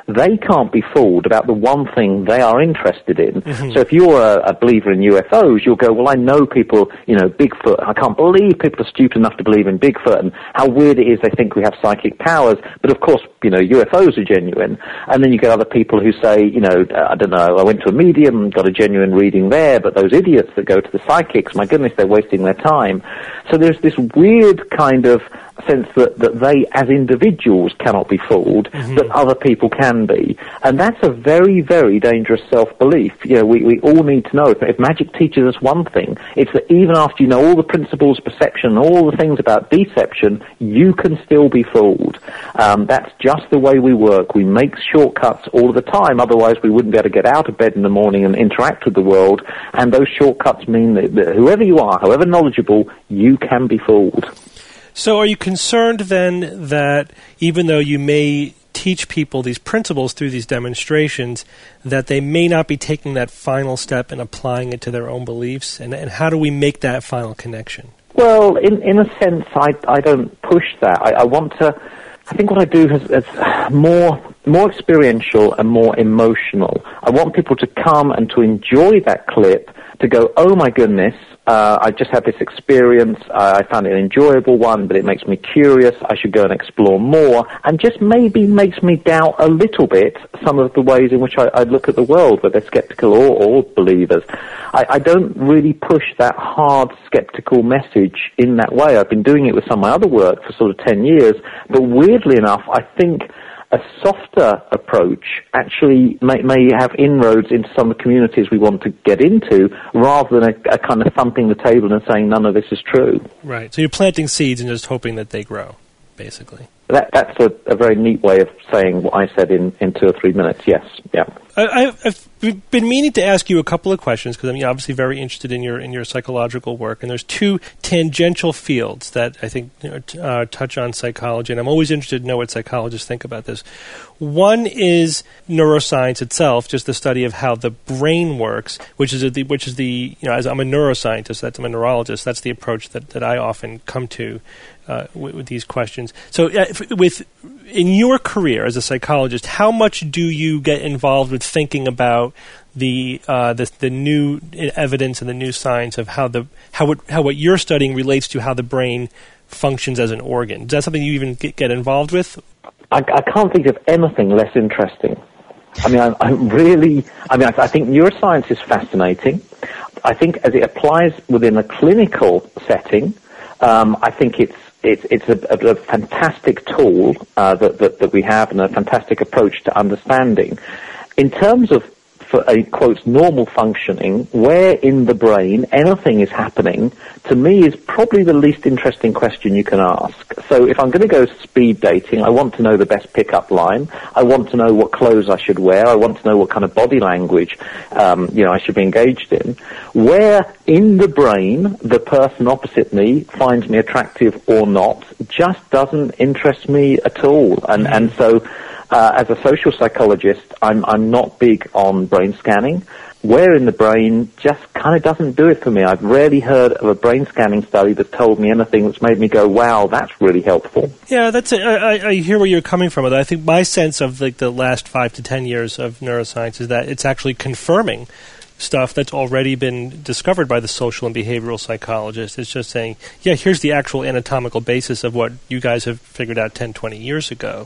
they can't be fooled about the one thing they are interested in. Mm-hmm. So if you're a, a believer in U F Os, you'll go, well, I know people, you know, Bigfoot. I can't believe people are stupid enough to believe in Bigfoot, and how weird it is they think we have psychic powers. But of course, you know, U F Os are genuine. And then you get other people who say, you know, I don't know, I went to a medium, got a genuine reading there, but those idiots that go to the psychics, my goodness, they're wasting their time. So there's this weird kind of sense that, that they, as individuals, cannot be fooled, mm-hmm. that other people can be. And that's a very, very dangerous self-belief. You know, we, we all need to know, if, if magic teaches us one thing, it's that even after you know all the principles of perception, all the things about deception, you can still be fooled. Um, that's just the way we work. We make shortcuts all the time, otherwise we wouldn't be able to get out of bed in the morning and interact with the world, and those shortcuts mean that, that whoever you are, however knowledgeable, you can be fooled. So are you concerned then that even though you may teach people these principles through these demonstrations, that they may not be taking that final step and applying it to their own beliefs? And, and how do we make that final connection? Well, in, in a sense, I, I don't push that. I, I want to... I think what I do is, is more more experiential and more emotional. I want people to come and to enjoy that clip, to go, oh my goodness, uh, I just had this experience, uh, I found it an enjoyable one, but it makes me curious, I should go and explore more, and just maybe makes me doubt a little bit some of the ways in which I, I look at the world, whether they're skeptical or, or believers. I, I don't really push that hard skeptical message in that way. I've been doing it with some of my other work for sort of ten years, but weirdly enough, I think a softer approach actually may, may have inroads into some of the communities we want to get into, rather than a, a kind of thumping the table and saying none of this is true. Right. So you're planting seeds and just hoping that they grow, basically. That, that's a, a very neat way of saying what I said in, in two or three minutes, yes. Yeah. I, I've been meaning to ask you a couple of questions because I'm obviously very interested in your in your psychological work, and there's two tangential fields that I think you know, t- uh, touch on psychology, and I'm always interested to know what psychologists think about this. One is neuroscience itself, just the study of how the brain works, which is a, the which is the you know as I'm a neuroscientist, that's I'm a neurologist, that's the approach that, that I often come to uh, with, with these questions. So uh, if, with in your career as a psychologist, how much do you get involved with thinking about the uh, the, the new evidence and the new science of how the how it, how what you're studying relates to how the brain functions as an organ? Is that something you even get, get involved with? I, I can't think of anything less interesting. I mean, I, I really, I mean, I, I think neuroscience is fascinating. I think as it applies within a clinical setting, um, I think it's It's, it's a, a, a fantastic tool uh, that, that, that we have, and a fantastic approach to understanding. In terms of, for a, quote, normal functioning, where in the brain anything is happening, to me is probably the least interesting question you can ask. So if I'm going to go speed dating, I want to know the best pickup line. I want to know what clothes I should wear. I want to know what kind of body language um, you know, I should be engaged in. Where in the brain the person opposite me finds me attractive or not just doesn't interest me at all. And, mm-hmm. and so uh, as a social psychologist, I'm, I'm not big on brain scanning. Where in the brain just kind of doesn't do it for me. I've rarely heard of a brain scanning study that told me anything that's made me go, wow, that's really helpful. Yeah, that's it. I, I hear where you're coming from. I think my sense of like the last five to ten years of neuroscience is that it's actually confirming stuff that's already been discovered by the social and behavioral psychologists. It's just saying, yeah, here's the actual anatomical basis of what you guys have figured out ten, twenty years ago.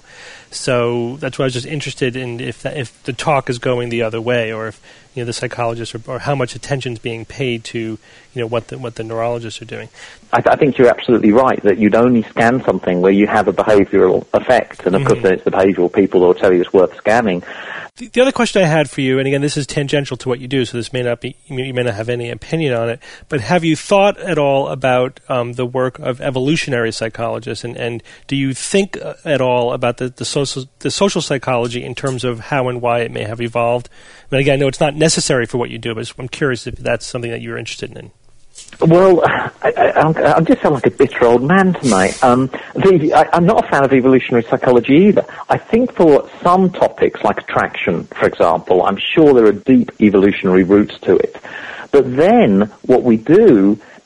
So that's why I was just interested in if that, if the talk is going the other way, or if you know the psychologists are, or how much attention is being paid to you know what the what the neurologists are doing. I, th- I think you're absolutely right that you'd only scan something where you have a behavioural effect, and of mm-hmm. course then it's the behavioural people that will tell you it's worth scanning. The, the other question I had for you, and again this is tangential to what you do, so this may not be you may, you may not have any opinion on it, but have you thought at all about um, the work of evolutionary psychologists, and, and do you think at all about the, the social the social psychology in terms of how and why it may have evolved? But again, I know it's not necessary for what you do, but I'm curious if that's something that you're interested in. Well, I, I, I just sound like a bitter old man tonight. Um, the, I, I'm not a fan of evolutionary psychology either. I think for some topics, like attraction, for example, I'm sure there are deep evolutionary roots to it. But then what we do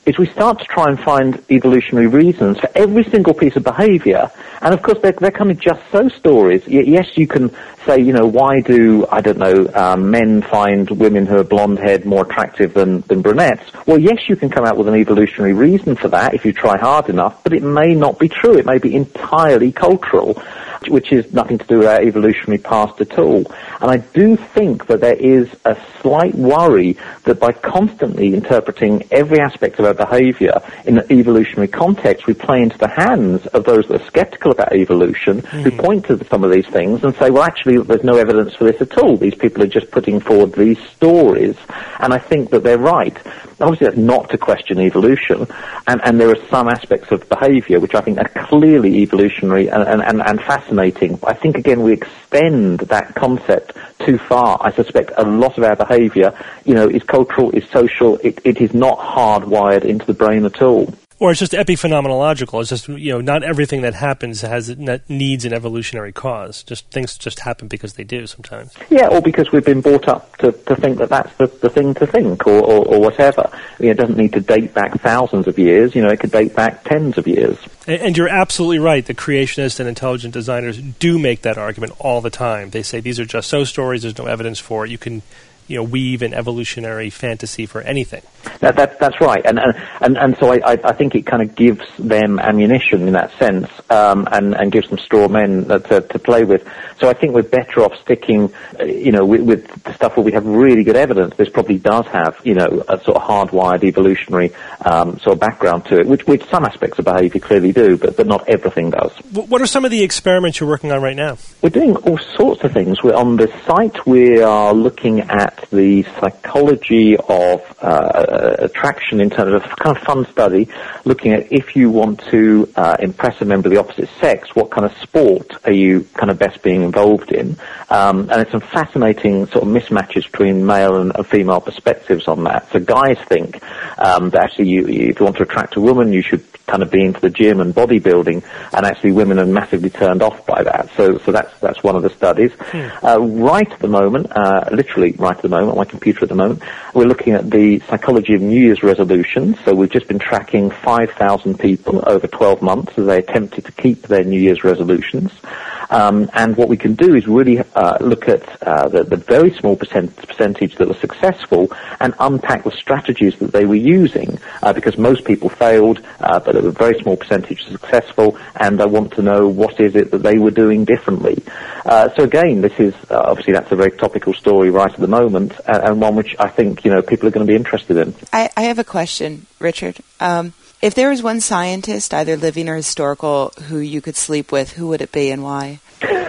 is we start to try and find evolutionary reasons for every single piece of behavior. And of course, they're, they're kind of just so stories. Y- yes, you can say, you know, why do, I don't know, um, men find women who are blonde-haired more attractive than, than brunettes? Well, yes, you can come out with an evolutionary reason for that if you try hard enough, but it may not be true. It may be entirely cultural, which is nothing to do with our evolutionary past at all. And I do think that there is a slight worry that by constantly interpreting every aspect of our behavior in an evolutionary context, we play into the hands of those that are skeptical about evolution, mm. who point to some of these things and say, well, actually, there's no evidence for this at all. These people are just putting forward these stories. And I think that they're right. Obviously, that's not to question evolution, and, and there are some aspects of behavior which I think are clearly evolutionary and, and, and, and fascinating. I think, again, we extend that concept too far. I suspect a lot of our behavior, you know, is cultural, is social. It, it is not hardwired into the brain at all. Or it's just epiphenomenological. It's just, you know, not everything that happens has needs an evolutionary cause. Just things just happen because they do sometimes. Yeah, or because we've been brought up to, to think that that's the, the thing to think, or, or, or whatever. I mean, it doesn't need to date back thousands of years. You know, it could date back tens of years. And, and you're absolutely right. The creationists and intelligent designers do make that argument all the time. They say these are just so stories. There's no evidence for it. You can, you know, weave an evolutionary fantasy for anything. That, that, that's right, and and and so I, I think it kind of gives them ammunition in that sense, um, and and gives them straw men to, to play with. So I think we're better off sticking, you know, with, with the stuff where we have really good evidence. This probably does have, you know, a sort of hardwired evolutionary um, sort of background to it, which which some aspects of behaviour clearly do, but but not everything does. What are some of the experiments you're working on right now? We're doing all sorts of things. We're on the site. We are looking at the psychology of uh, attraction in terms of kind of fun study, looking at if you want to uh, impress a member of the opposite sex, what kind of sport are you kind of best being involved in? Um, and there's some fascinating sort of mismatches between male and, and female perspectives on that. So guys think um, that actually you, if you want to attract a woman, you should kind of be into the gym and bodybuilding, and actually women are massively turned off by that. So so that's that's one of the studies. Hmm. Uh, right at the moment, uh, literally right at the moment, on my computer at the moment, we're looking at the psychology of New Year's resolutions. So we've just been tracking five thousand people over twelve months as they attempted to keep their New Year's resolutions. Um, and what we can do is really uh, look at uh, the, the very small percent, percentage that were successful and unpack the strategies that they were using, uh, because most people failed, uh, but there were a very small percentage successful, and I want to know what is it that they were doing differently. Uh, so again, this is, uh, obviously that's a very topical story right at the moment, and, and one which I think, you know, people are going to be interested in. I, I have a question, Richard. Um, If there was one scientist, either living or historical, who you could sleep with, who would it be and why?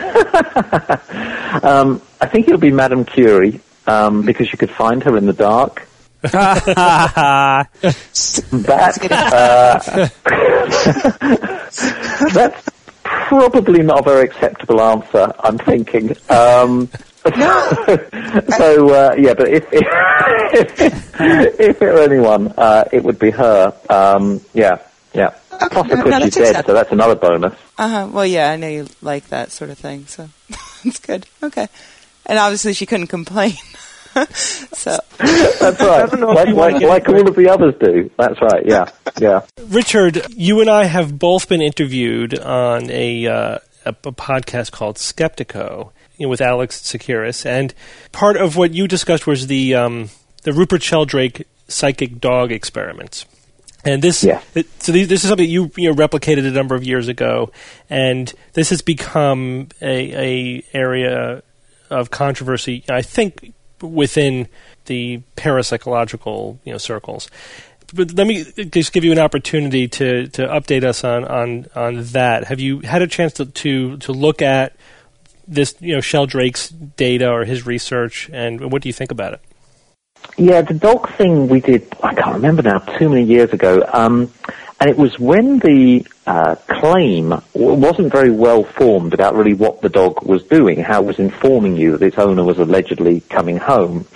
um, I think it would be Madame Curie, um, because you could find her in the dark. that, uh, that's probably not a very acceptable answer, I'm thinking. Um, so, uh, yeah, but if, if, if it were anyone, uh, it would be her. Um, yeah, yeah. Okay. Plus, of course, no, she's dead, acceptable. So that's another bonus. Uh-huh. Well, yeah, I know you like that sort of thing, so it's good. Okay. And obviously she couldn't complain. So that's right. Like, like, like all of the others do. That's right, yeah, yeah. Richard, you and I have both been interviewed on a, uh, a, a podcast called Skeptiko, you know, with Alex Tsakiris, and part of what you discussed was the um, the Rupert Sheldrake psychic dog experiments. And this, yeah. it, so these, this is something you, you know, replicated a number of years ago, and this has become a, a area of controversy, I think, within the parapsychological, you know, circles. But let me just give you an opportunity to, to update us on, on, on that. Have you had a chance to, to, to look at this, you know, Sheldrake's data or his research, and what do you think about it? Yeah, the dog thing we did, I can't remember now, too many years ago. Um, and it was when the uh, claim wasn't very well formed about really what the dog was doing, how it was informing you that its owner was allegedly coming home.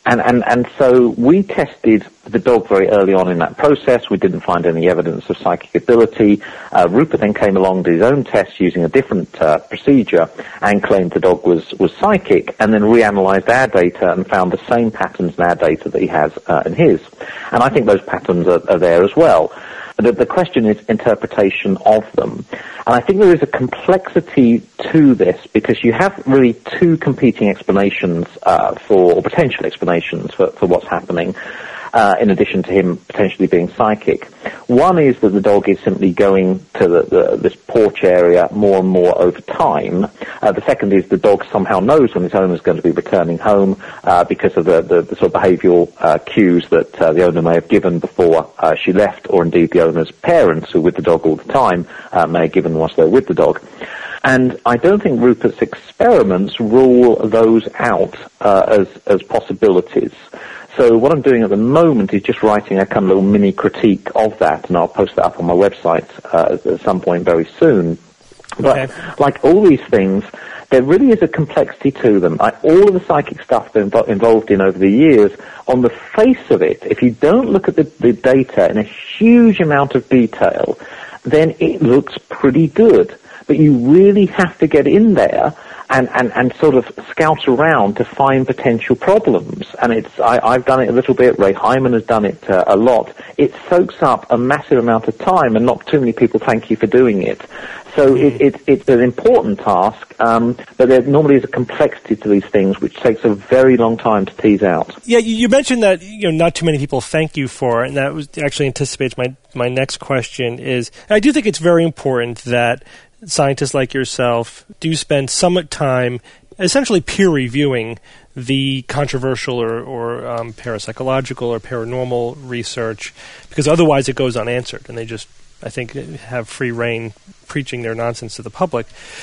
And, and, and so we tested the dog very early on in that process. We didn't find any evidence of psychic ability. Uh, Rupert then came along, did his own test using a different uh, procedure and claimed the dog was, was psychic, and then reanalyzed our data and found the same patterns in our data that he has uh, in his. And I think those patterns are, are there as well. The, the question is interpretation of them. And I think there is a complexity to this because you have really two competing explanations uh, for, or potential explanations for, for what's happening. Uh, in addition to him potentially being psychic. One is that the dog is simply going to the, the, this porch area more and more over time. Uh, the second is the dog somehow knows when its owner is going to be returning home uh, because of the, the, the sort of behavioural uh, cues that uh, the owner may have given before uh, she left, or indeed the owner's parents, who are with the dog all the time, uh, may have given whilst they're with the dog. And I don't think Rupert's experiments rule those out uh, as, as possibilities. So what I'm doing at the moment is just writing a kind of little mini critique of that, and I'll post that up on my website uh, at some point very soon. But okay. Like all these things, there really is a complexity to them. Like all of the psychic stuff they're invo- involved in over the years, on the face of it, if you don't look at the, the data in a huge amount of detail, then it looks pretty good. But you really have to get in there and, and, and sort of scout around to find potential problems. And it's I, I've done it a little bit. Ray Hyman has done it uh, a lot. It soaks up a massive amount of time, and not too many people thank you for doing it. So it, it, it's an important task, um, but there normally is a complexity to these things which takes a very long time to tease out. Yeah, you mentioned that you know not too many people thank you for it, and that was actually anticipates my, my next question is, I do think it's very important that scientists like yourself do spend some time essentially peer reviewing the controversial or, or um, parapsychological or paranormal research, because otherwise it goes unanswered, and they just, I think, have free reign preaching their nonsense to the public.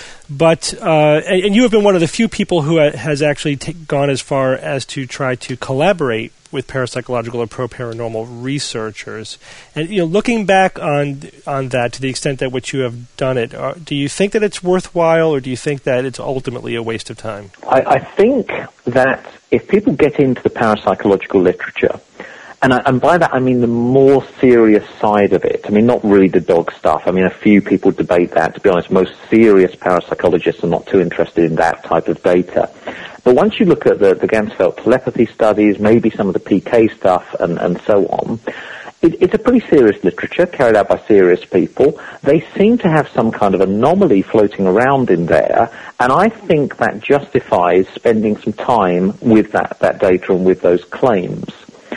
But uh, and, and you have been one of the few people who ha- has actually t- gone as far as to try to collaborate with parapsychological or pro-paranormal researchers. And you know, looking back on on that, to the extent that which you have done it, uh, do you think that it's worthwhile, or do you think that it's ultimately a waste of time? I, I think that if people get into the parapsychological literature, and, I, and by that I mean the more serious side of it. I mean, not really the dog stuff. I mean, a few people debate that. To be honest, most serious parapsychologists are not too interested in that type of data. But once you look at the, the Ganzfeld telepathy studies, maybe some of the P K stuff and, and so on, it, it's a pretty serious literature carried out by serious people. They seem to have some kind of anomaly floating around in there, and I think that justifies spending some time with that, that data and with those claims.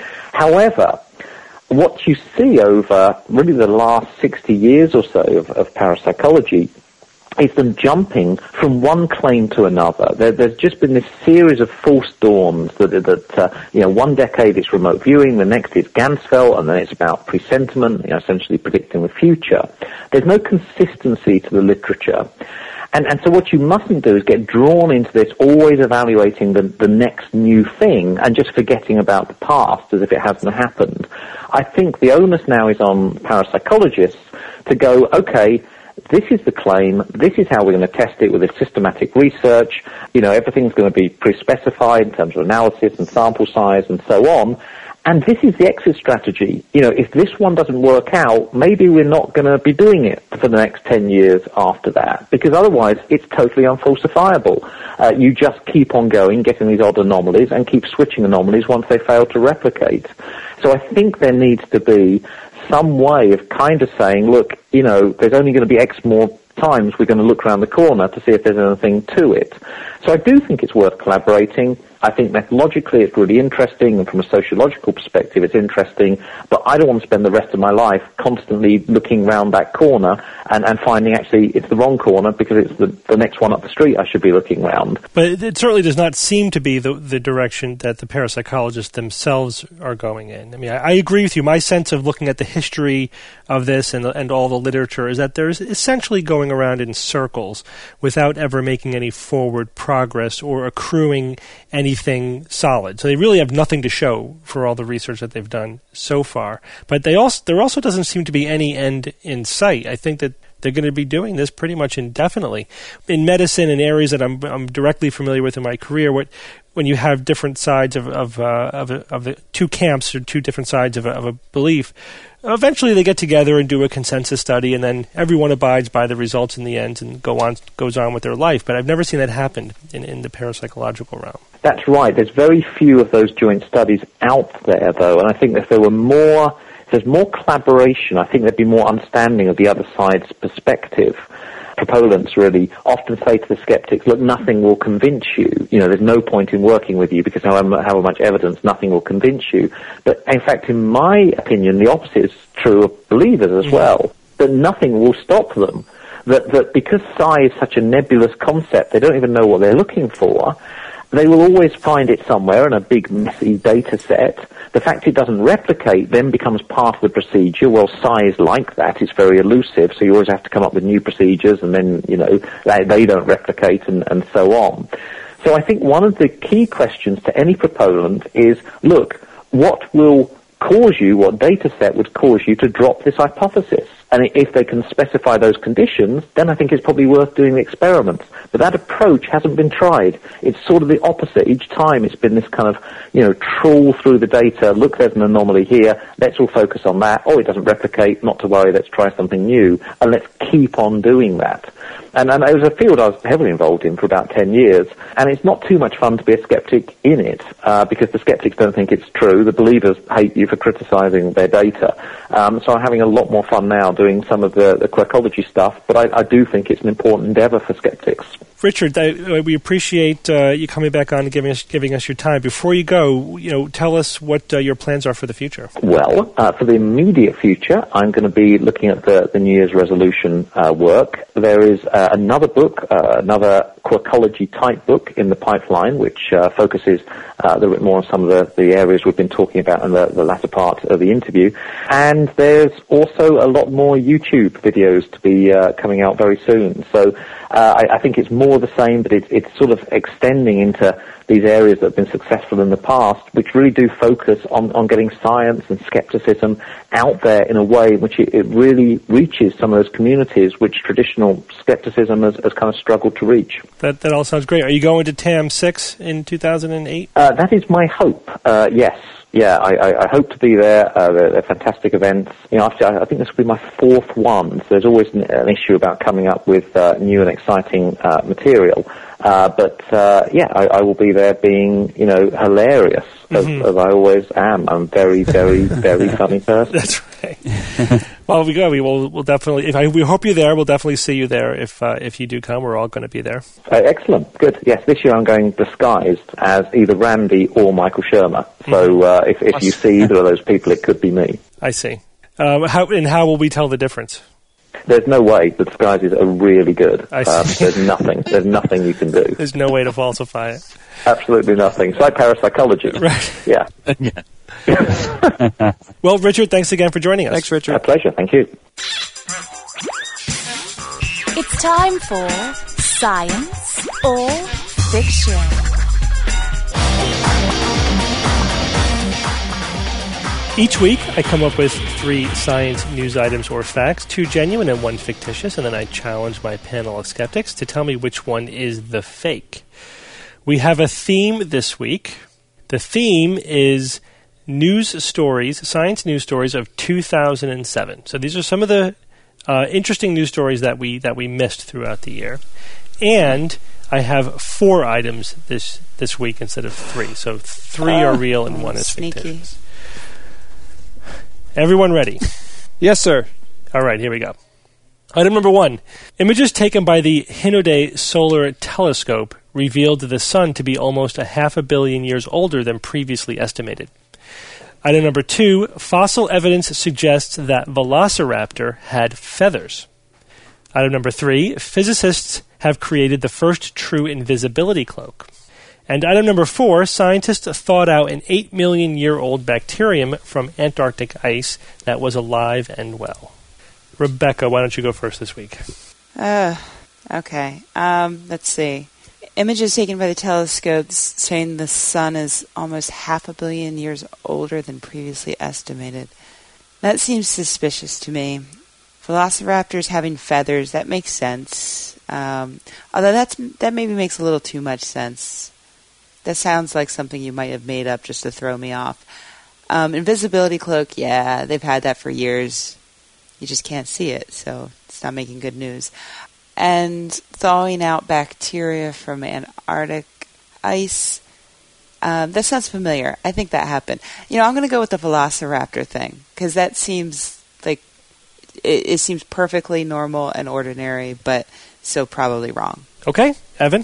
However, what you see over really the last sixty years or so of, of parapsychology is them jumping from one claim to another. There, there's just been this series of false dawns that, that uh, you know, one decade it's remote viewing, the next it's Ganzfeld, and then it's about presentiment, you know, essentially predicting the future. There's no consistency to the literature. And, and so what you mustn't do is get drawn into this, always evaluating the, the next new thing and just forgetting about the past as if it hasn't happened. I think the onus now is on parapsychologists to go, okay, this is the claim, this is how we're going to test it with a systematic research, you know, everything's going to be pre-specified in terms of analysis and sample size and so on, and this is the exit strategy. You know, if this one doesn't work out, maybe we're not going to be doing it for the next ten years after that, because otherwise it's totally unfalsifiable. Uh, you just keep on going, getting these odd anomalies, and keep switching anomalies once they fail to replicate. So I think there needs to be some way of kind of saying, look, you know, there's only going to be X more times we're going to look around the corner to see if there's anything to it. So I do think it's worth collaborating. I think methodologically it's really interesting, and from a sociological perspective it's interesting, but I don't want to spend the rest of my life constantly looking round that corner and, and finding actually it's the wrong corner because it's the, the next one up the street I should be looking round. But it, it certainly does not seem to be the, the direction that the parapsychologists themselves are going in. I mean, I, I agree with you. My sense of looking at the history of this and, and all the literature is that there's essentially going around in circles without ever making any forward progress or accruing any anything solid. So they really have nothing to show for all the research that they've done so far. But they also there also doesn't seem to be any end in sight. I think that they're going to be doing this pretty much indefinitely. In medicine, in areas that I'm, I'm directly familiar with in my career, what when you have different sides of of uh, of, a, of a, two camps or two different sides of a, of a belief, eventually they get together and do a consensus study, and then everyone abides by the results in the end and go on goes on with their life. But I've never seen that happen in, in the parapsychological realm. That's right. There's very few of those joint studies out there, though, and I think if there were more, if there's more collaboration, I think there'd be more understanding of the other side's perspective. Proponents really often say to the skeptics, look, nothing will convince you. You know, there's no point in working with you because however, however much evidence, nothing will convince you. But in fact, in my opinion, the opposite is true of believers as well, that nothing will stop them. That, that because psi is such a nebulous concept, they don't even know what they're looking for, they will always find it somewhere in a big, messy data set. The fact it doesn't replicate then becomes part of the procedure. Well, psi is like that. It's very elusive, so you always have to come up with new procedures, and then, you know, they, they don't replicate, and, and so on. So I think one of the key questions to any proponent is, look, what will cause you, what data set would cause you to drop this hypothesis? And if they can specify those conditions, then I think it's probably worth doing the experiments. But that approach hasn't been tried. It's sort of the opposite. Each time it's been this kind of, you know, trawl through the data, look, there's an anomaly here, let's all focus on that. Oh, it doesn't replicate, not to worry, let's try something new. And let's keep on doing that. And, and it was a field I was heavily involved in for about ten years, and it's not too much fun to be a skeptic in it, uh, because the skeptics don't think it's true. The believers hate you for criticizing their data. Um, so I'm having a lot more fun now doing some of the, the quirkology stuff, but I, I do think it's an important endeavor for skeptics. Richard, I, we appreciate uh, you coming back on and giving us giving us your time. Before you go, you know, tell us what uh, your plans are for the future. Well, uh, for the immediate future, I'm going to be looking at the, the New Year's resolution uh, work. There is uh, another book, uh, another quirkology type book in the pipeline, which uh, focuses uh, a little bit more on some of the, the areas we've been talking about in the, the latter part of the interview. And there's also a lot more YouTube videos to be uh, coming out very soon. So uh, I, I think it's more the same, but it's, it's sort of extending into these areas that have been successful in the past, which really do focus on, on getting science and skepticism out there in a way in which it, it really reaches some of those communities which traditional skepticism has, has kind of struggled to reach. That that all sounds great. Are you going to T A M six in two thousand eight? Uh, that is my hope, uh, yes. Yeah, I, I, I hope to be there. Uh, they're, they're fantastic events. You know, after, I think this will be my fourth one. So there's always an, an issue about coming up with uh, new and exciting uh, material. Uh, but uh, yeah, I, I will be there, being, you know, hilarious as, mm-hmm. as I always am. I'm a very, very, very funny person. That's right. Well, we go. We will. We'll definitely. If I, we hope you're there. We'll definitely see you there. If uh, if you do come, we're all going to be there. Uh, excellent. Good. Yes. This year I'm going disguised as either Randy or Michael Shermer. So uh, if if you see either of those people, it could be me. I see. Um, how and how will we tell the difference? There's no way. The disguises are really good. I see. Um, there's nothing. There's nothing you can do. There's no way to falsify it. Absolutely nothing. It's like parapsychology. Right. Yeah. Yeah. Well, Richard, thanks again for joining us. Thanks, Richard. A pleasure. Thank you. It's time for Science or Fiction. Each week, I come up with three science news items or facts, two genuine and one fictitious, and then I challenge my panel of skeptics to tell me which one is the fake. We have a theme this week. The theme is news stories, science news stories of two thousand seven. So these are some of the uh, interesting news stories that we that we missed throughout the year. And I have four items this this week instead of three. So three oh, are real and one is sneaky. fictitious. Everyone ready? Yes, sir. All right, here we go. Item number one. Images taken by the Hinode Solar Telescope revealed the sun to be almost a half a billion years older than previously estimated. Item number two. Fossil evidence suggests that Velociraptor had feathers. Item number three. Physicists have created the first true invisibility cloak. And item number four, scientists thawed out an eight million year old bacterium from Antarctic ice that was alive and well. Rebecca, why don't you go first this week? Uh, okay. Um, let's see. Images taken by the telescopes saying the sun is almost half a billion years older than previously estimated. That seems suspicious to me. Velociraptors having feathers, that makes sense. Um, although that's that maybe makes a little too much sense. That sounds like something you might have made up just to throw me off. Um, invisibility cloak, yeah, they've had that for years. You just can't see it, so it's not making good news. And thawing out bacteria from Antarctic ice, um, that sounds familiar. I think that happened. You know, I'm going to go with the Velociraptor thing, because that seems like, it, it seems perfectly normal and ordinary, but so probably wrong. Okay, Evan?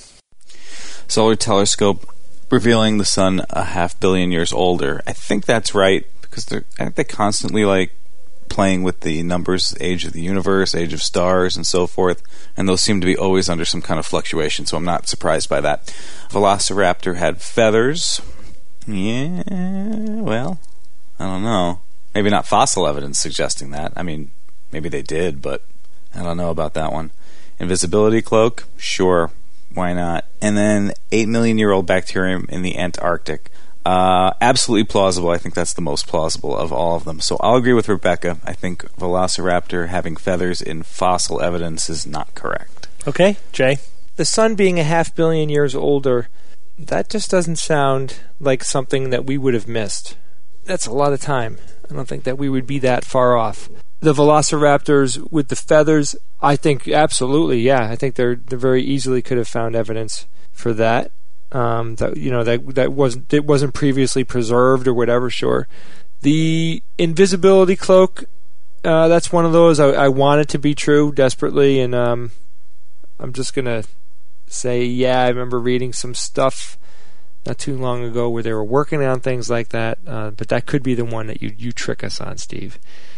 Solar telescope revealing the sun a half billion years older. I think that's right, because they're, I think they constantly, like, playing with the numbers, age of the universe, age of stars, and so forth, and those seem to be always under some kind of fluctuation, so I'm not surprised by that. Velociraptor had feathers. Yeah, well, I don't know. Maybe not fossil evidence suggesting that. I mean, maybe they did, but I don't know about that one. Invisibility cloak? Sure, why not? And then eight million year old bacterium in the Antarctic. Uh, absolutely plausible. I think that's the most plausible of all of them. So I'll agree with Rebecca. I think Velociraptor having feathers in fossil evidence is not correct. Okay, Jay? The sun being a half billion years older, that just doesn't sound like something that we would have missed. That's a lot of time. I don't think that we would be that far off. The Velociraptors with the feathers, I think absolutely, yeah. I think they're they very easily could have found evidence for that. Um, that you know that that wasn't it wasn't previously preserved or whatever. Sure, the invisibility cloak. Uh, that's one of those I, I want it to be true desperately, and um, I'm just gonna say yeah. I remember reading some stuff not too long ago where they were working on things like that, uh, but that could be the one that you you trick us on, Steve.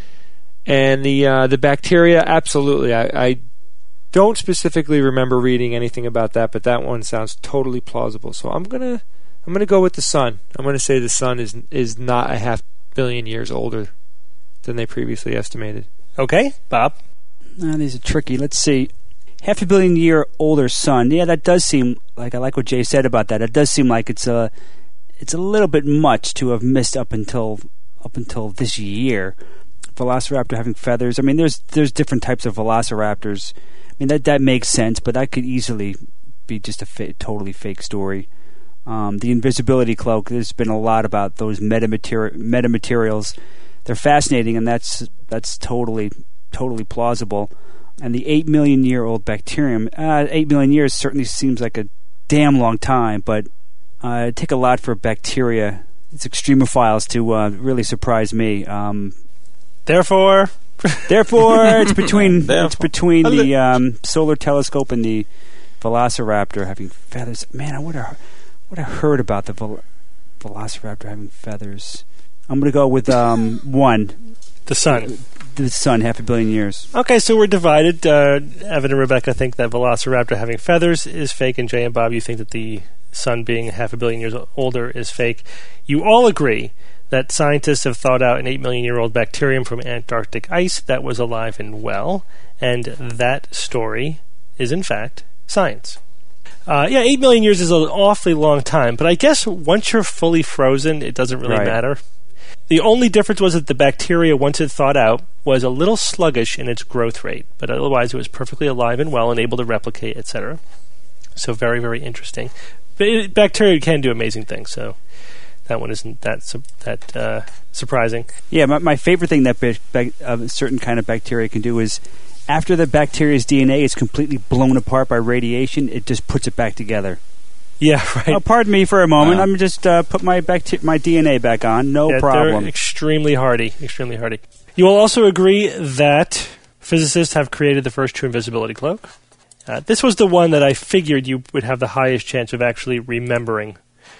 And the uh, the bacteria, absolutely. I. I don't specifically remember reading anything about that, but that one sounds totally plausible. So I'm gonna I'm gonna go with the sun. I'm gonna say the sun is is not a half billion years older than they previously estimated. Okay, Bob? Uh, these are tricky. Let's see. Half a billion year older sun. Yeah, that does seem like, I like what Jay said about that. It does seem like it's a it's a little bit much to have missed up until up until this year. Velociraptor having feathers. I mean, there's there's different types of velociraptors. I mean, that, that makes sense, but that could easily be just a fa- totally fake story. Um, the invisibility cloak, there's been a lot about those metamateri- metamaterials. They're fascinating, and that's that's totally totally plausible. And the eight million year old bacterium, uh, eight million years certainly seems like a damn long time, but uh, it'd take a lot for bacteria, its extremophiles, to uh, really surprise me. Um, Therefore... Therefore, it's between Therefore. it's between the um, solar telescope and the Velociraptor having feathers. Man, I would have would have heard about the Vel- Velociraptor having feathers. I'm going to go with um, one. The sun. The sun, half a billion years. Okay, so we're divided. Uh, Evan and Rebecca think that Velociraptor having feathers is fake, and Jay and Bob, you think that the sun being half a billion years older is fake. You all agree that scientists have thawed out an eight million year old bacterium from Antarctic ice that was alive and well, and that story is, in fact, science. Uh, yeah, eight million years is an awfully long time, but I guess once you're fully frozen, it doesn't really right. matter. The only difference was that the bacteria, once it thawed out, was a little sluggish in its growth rate, but otherwise it was perfectly alive and well and able to replicate, et cetera. So very, very interesting. But it, bacteria can do amazing things, so that one isn't that su- that uh, surprising. Yeah, my, my favorite thing that ba- ba- a certain kind of bacteria can do is, after the bacteria's D N A is completely blown apart by radiation, it just puts it back together. Yeah, right. Oh, pardon me for a moment. Wow. I'm just uh, put my bacter- my D N A back on. No yeah, problem. They're extremely hardy. Extremely hardy. You will also agree that physicists have created the first true invisibility cloak. Uh, this was the one that I figured you would have the highest chance of actually remembering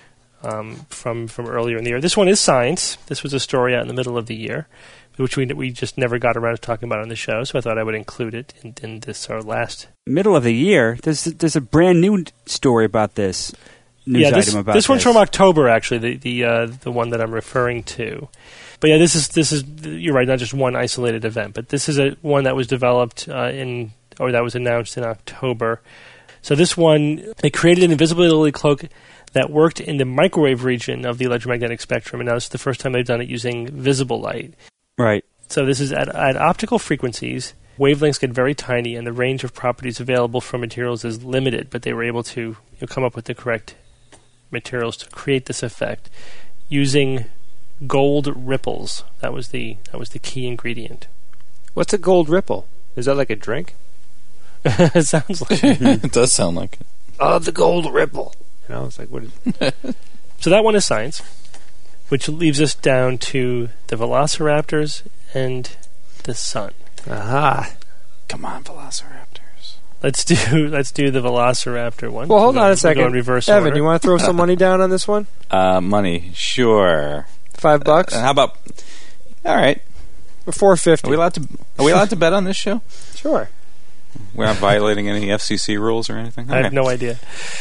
um, from from earlier in the year. This one is science. This was a story out in the middle of the year, which we we just never got around to talking about on the show, so I thought I would include it in, in this, our last... Middle of the year? There's there's a brand new story about this, news yeah, this, item about this. this. One's from October, actually, the the uh, the one that I'm referring to. But yeah, this is, this is you're right, not just one isolated event, but this is a one that was developed uh, in, or that was announced in October. So this one, they created an invisibility cloak that worked in the microwave region of the electromagnetic spectrum, and now this is the first time they've done it using visible light. Right. So this is at, at optical frequencies. Wavelengths get very tiny, and the range of properties available from materials is limited, but they were able to you know, come up with the correct materials to create this effect using gold ripples. That was the that was the key ingredient. What's a gold ripple? Is that like a drink? It sounds like it. It does sound like it. Oh, the gold ripple. You know, it's like, what is it? So that one is science, which leaves us down to the velociraptors and the sun. Aha. Come on, Velociraptors. Let's do let's do the velociraptor one. Well, hold We'll on go- a second. We'll go in reverse Evan, order. you want to throw some money down on this one? Uh, money, sure. Five bucks? Uh, how about? All right. Or four fifty? Are we allowed to? Are we allowed to bet on this show? Sure. We're not violating any F C C rules or anything. I have Okay. no idea.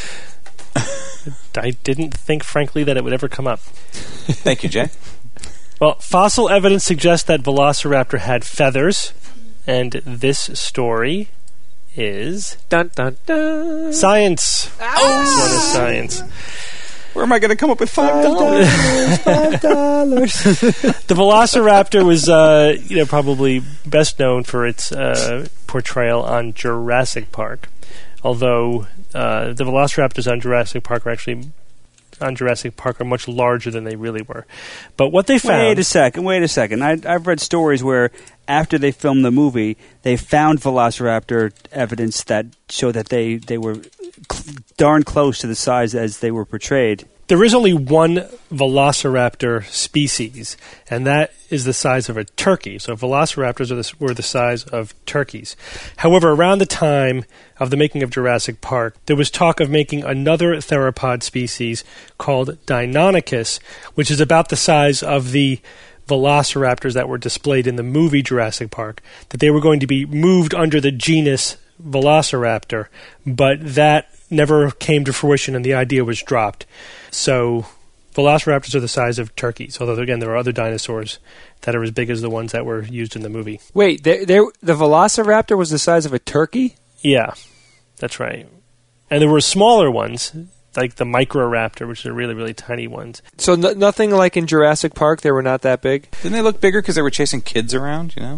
I didn't think, frankly, that it would ever come up. Thank you, Jay. Well, fossil evidence suggests that Velociraptor had feathers, and this story is Dun dun dun. science. Oh, this one is science. Where am I going to come up with five dollars? Five dollars. The Velociraptor was, uh, you know, probably best known for its uh, portrayal on Jurassic Park. Although uh, the Velociraptors on Jurassic Park are actually on Jurassic Park are much larger than they really were. But what they found. Wait a second. Wait a second. I, I've read stories where after they filmed the movie, they found Velociraptor evidence that showed that they they were cl- darn close to the size as they were portrayed. There is only one Velociraptor species, and that is the size of a turkey. So Velociraptors are the, were the size of turkeys. However, around the time of the making of Jurassic Park, there was talk of making another theropod species called Deinonychus, which is about the size of the Velociraptors that were displayed in the movie Jurassic Park, that they were going to be moved under the genus Velociraptor, but that never came to fruition and the idea was dropped. So Velociraptors are the size of turkeys, although again there are other dinosaurs that are as big as the ones that were used in the movie. Wait, they, they, the Velociraptor was the size of a turkey? Yeah, that's right. And there were smaller ones, like the Microraptor, which are really, really tiny ones. So n- nothing like in Jurassic Park, they were not that big? Didn't they look bigger because they were chasing kids around, you know?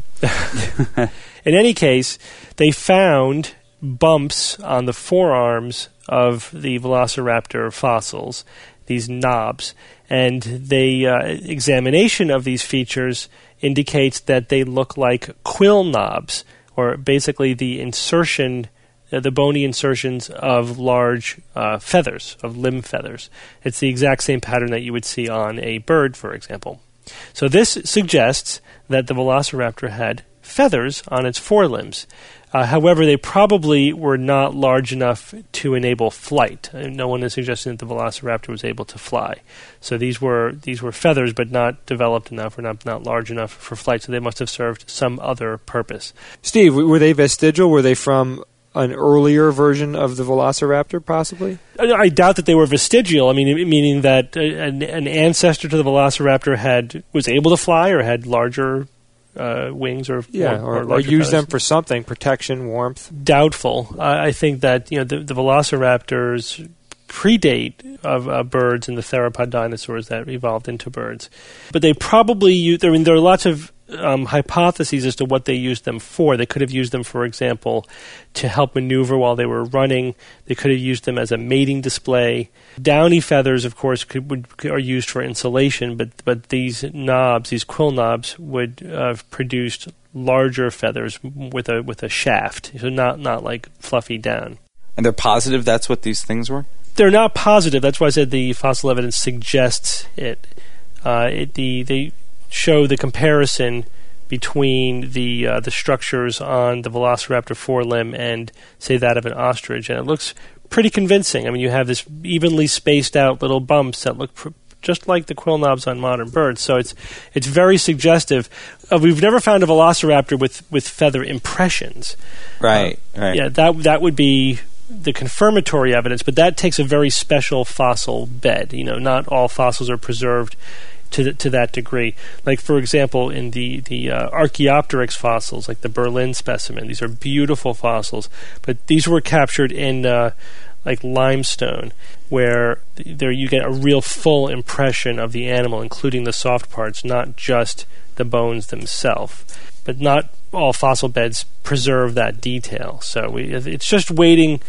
In any case, they found bumps on the forearms of the Velociraptor fossils, these knobs, and the uh, examination of these features indicates that they look like quill knobs, or basically the insertion, uh, the bony insertions of large uh, feathers, of limb feathers. It's the exact same pattern that you would see on a bird, for example. So this suggests that the Velociraptor had feathers on its forelimbs. Uh, however, they probably were not large enough to enable flight. Uh, no one is suggesting that the Velociraptor was able to fly. So these were these were feathers, but not developed enough or not, not large enough for flight, so they must have served some other purpose. Steve, w- were they vestigial? Were they from an earlier version of the Velociraptor, possibly? I I doubt that they were vestigial. I mean, meaning that uh, an, an ancestor to the Velociraptor had was able to fly or had larger uh, wings or Yeah, or, or, or larger use feathers. them for something, protection, warmth. Doubtful. I I think that you know the, the Velociraptors predate of uh, birds and the theropod dinosaurs that evolved into birds, but they probably use. I mean, there are lots of um, hypotheses as to what they used them for. They could have used them, for example, to help maneuver while they were running. They could have used them as a mating display. Downy feathers, of course, could, would, are used for insulation, but but these knobs, these quill knobs, would have produced larger feathers with a with a shaft, so not not like fluffy down. And they're positive that's what these things were? They're not positive. That's why I said the fossil evidence suggests it. Uh, it the they show the comparison between the uh, the structures on the Velociraptor forelimb and, say, that of an ostrich, and it looks pretty convincing. I mean, you have this evenly spaced out little bumps that look pr- just like the quill knobs on modern birds. So it's it's very suggestive. Uh, we've never found a Velociraptor with, with feather impressions. Right, Uh, right. Yeah, that that would be the confirmatory evidence, but that takes a very special fossil bed. You know, not all fossils are preserved to th- to that degree. Like, for example, in the the uh, Archaeopteryx fossils, like the Berlin specimen, these are beautiful fossils, but these were captured in uh, like limestone, where th- there you get a real full impression of the animal, including the soft parts, not just the bones themselves. But not all fossil beds preserve that detail. So we, it's just waiting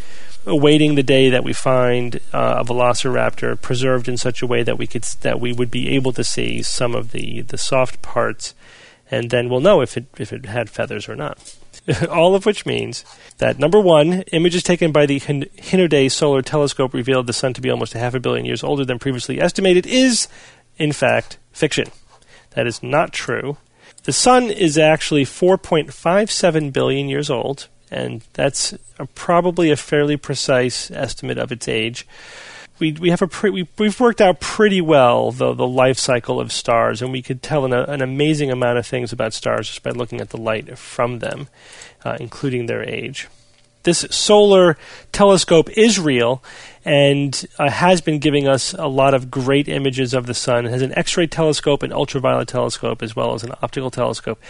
awaiting the day that we find uh, a velociraptor preserved in such a way that we could that we would be able to see some of the, the soft parts, and then we'll know if it if it had feathers or not. All of which means that, number one, images taken by the Hin- Hinode Solar Telescope revealed the sun to be almost a half a billion years older than previously estimated is, in fact, fiction. That is not true. The sun is actually four point five seven billion years old, and that's a, probably a fairly precise estimate of its age. We we have a pre- we, we've worked out pretty well the the life cycle of stars, and we could tell an, an amazing amount of things about stars just by looking at the light from them, uh, including their age. This solar telescope is real and uh, has been giving us a lot of great images of the sun. It has an X-ray telescope, an ultraviolet telescope, as well as an optical telescope,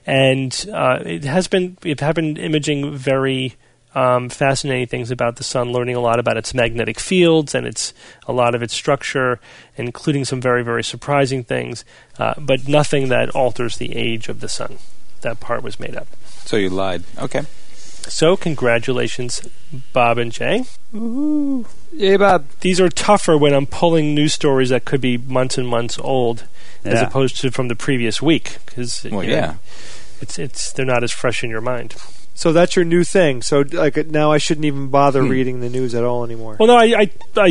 and uh, it has been it has been imaging very Um, fascinating things about the sun, learning a lot about its magnetic fields and its a lot of its structure, including some very, very surprising things, uh, but nothing that alters the age of the sun. That part was made up. So you lied. Okay. So congratulations, Bob and Jay. Ooh. Yeah, Bob. These are tougher when I'm pulling news stories that could be months and months old, Yeah. as opposed to from the previous week, because Well, yeah. it's it's they're not as fresh in your mind. So that's your new thing. So like now I shouldn't even bother Hmm. reading the news at all anymore. Well, no, I, I, I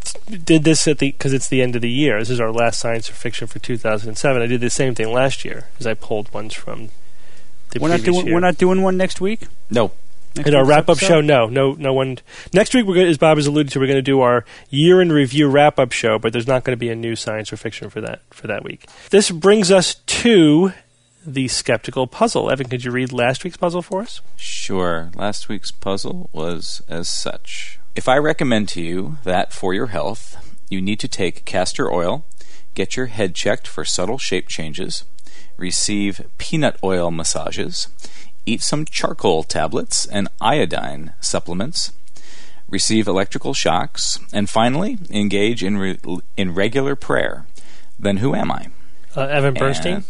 did this at the because it's the end of the year. This is our last science fiction for two thousand seven. I did the same thing last year, as I pulled ones from the We're not previous doing. year. We're not doing one next week. No. Next In our week's wrap-up episode? show, no, no, no one. Next week, we're going, as Bob has alluded to, we're going to do our year in review wrap-up show, but there's not going to be a new science or fiction for that for that week. This brings us to the skeptical puzzle. Evan, could you read last week's puzzle for us? Sure. Last week's puzzle was as such. If I recommend to you that for your health, you need to take castor oil, get your head checked for subtle shape changes, receive peanut oil massages, eat some charcoal tablets and iodine supplements, receive electrical shocks, and finally, engage in re- in regular prayer, then who am I? Uh, Evan Bernstein?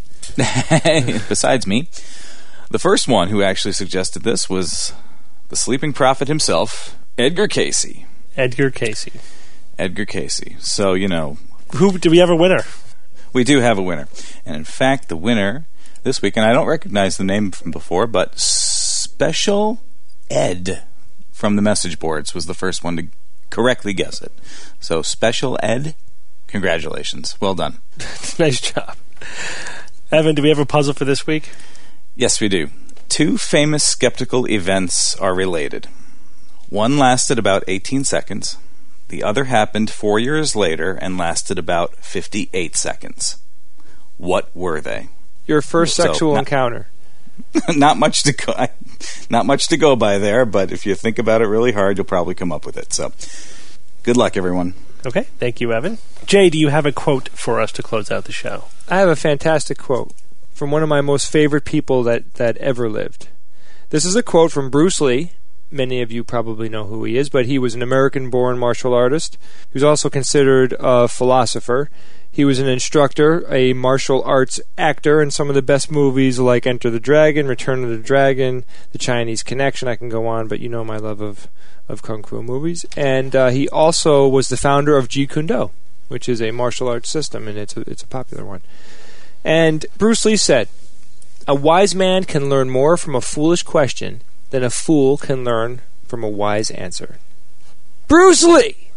And besides me, the first one who actually suggested this was the sleeping prophet himself, Edgar Casey. Edgar Casey. Edgar Casey. So, you know, Who do we have a winner? we do have a winner. And in fact, the winner this week, and I don't recognize the name from before, but Special Ed from the message boards was the first one to correctly guess it. So, Special Ed, congratulations. Well done. Nice job. Evan, do we have a puzzle for this week? Yes, we do. Two famous skeptical events are related. One lasted about eighteen seconds. The other happened four years later and lasted about fifty-eight seconds. What were they? Your first So, sexual not- encounter. not much to go, not much to go by there, but if you think about it really hard, you'll probably come up with it. So, good luck, everyone. Okay, thank you, Evan. Jay, do you have a quote for us to close out the show? I have a fantastic quote from one of my most favorite people that, that ever lived. This is a quote from Bruce Lee. Many of you probably know who he is, but he was an American-born martial artist. He was also considered a philosopher. He was an instructor, a martial arts actor in some of the best movies like Enter the Dragon, Return of the Dragon, The Chinese Connection. I can go on, but you know my love of, of Kung Fu movies. And uh, he also was the founder of Jeet Kune Do, which is a martial arts system, and it's a, it's a popular one. And Bruce Lee said, "A wise man can learn more from a foolish question than a fool can learn from a wise answer." Bruce Lee!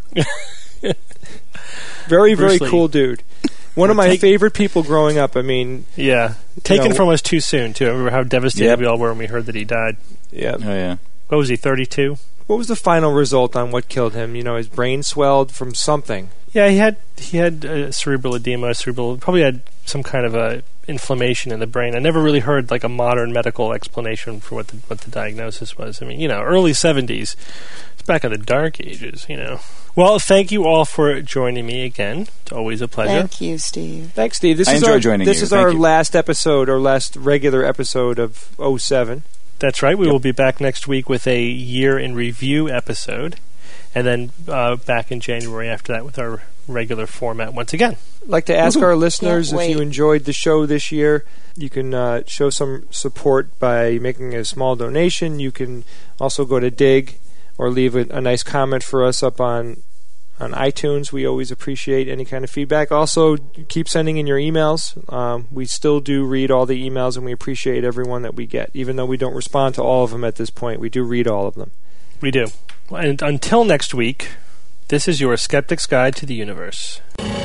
Very, Bruce very Lee. cool dude. One of my Take- favorite people growing up. I mean, Yeah. Taken know- from us too soon, too. I remember how devastated Yep. we all were when we heard that he died. yeah. Oh, yeah. What was he, thirty-two? What was the final result on what killed him? You know, his brain swelled from something. Yeah, he had he had uh, cerebral edema, cerebral probably had some kind of a inflammation in the brain. I never really heard like a modern medical explanation for what the what the diagnosis was. I mean, you know, early seventies. It's back in the dark ages, you know. Well, thank you all for joining me again. It's always a pleasure. Thank you, Steve. Thanks, Steve. This I is enjoy our, joining This you. is Thank our you. last episode, or last regular episode of oh seven. That's right. We will be back next week with a year in review episode, and then uh, back in January after that with our regular format once again. I'd like to ask our listeners, Can't if you wait. enjoyed the show this year, you can uh, show some support by making a small donation. You can also go to Dig or leave a, a nice comment for us up on on iTunes. We always appreciate any kind of feedback. Also, keep sending in your emails. Um, we still do read all the emails, and we appreciate everyone that we get. Even though we don't respond to all of them at this point, we do read all of them. We do. And until next week, this is your Skeptic's Guide to the Universe.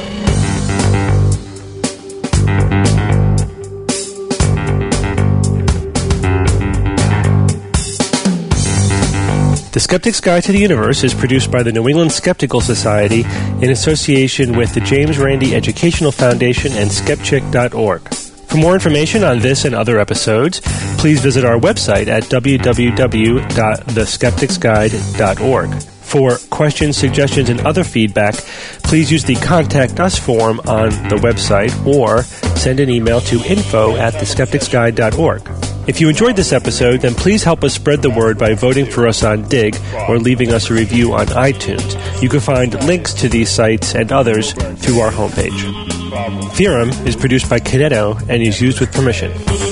The Skeptic's Guide to the Universe is produced by the New England Skeptical Society in association with the James Randi Educational Foundation and Skepchick dot org. For more information on this and other episodes, please visit our website at w w w dot the skeptics guide dot org. For questions, suggestions, and other feedback, please use the Contact Us form on the website or send an email to info at the skeptics guide dot org. If you enjoyed this episode, then please help us spread the word by voting for us on Dig or leaving us a review on iTunes. You can find links to these sites and others through our homepage. Theorem is produced by Kineto and is used with permission.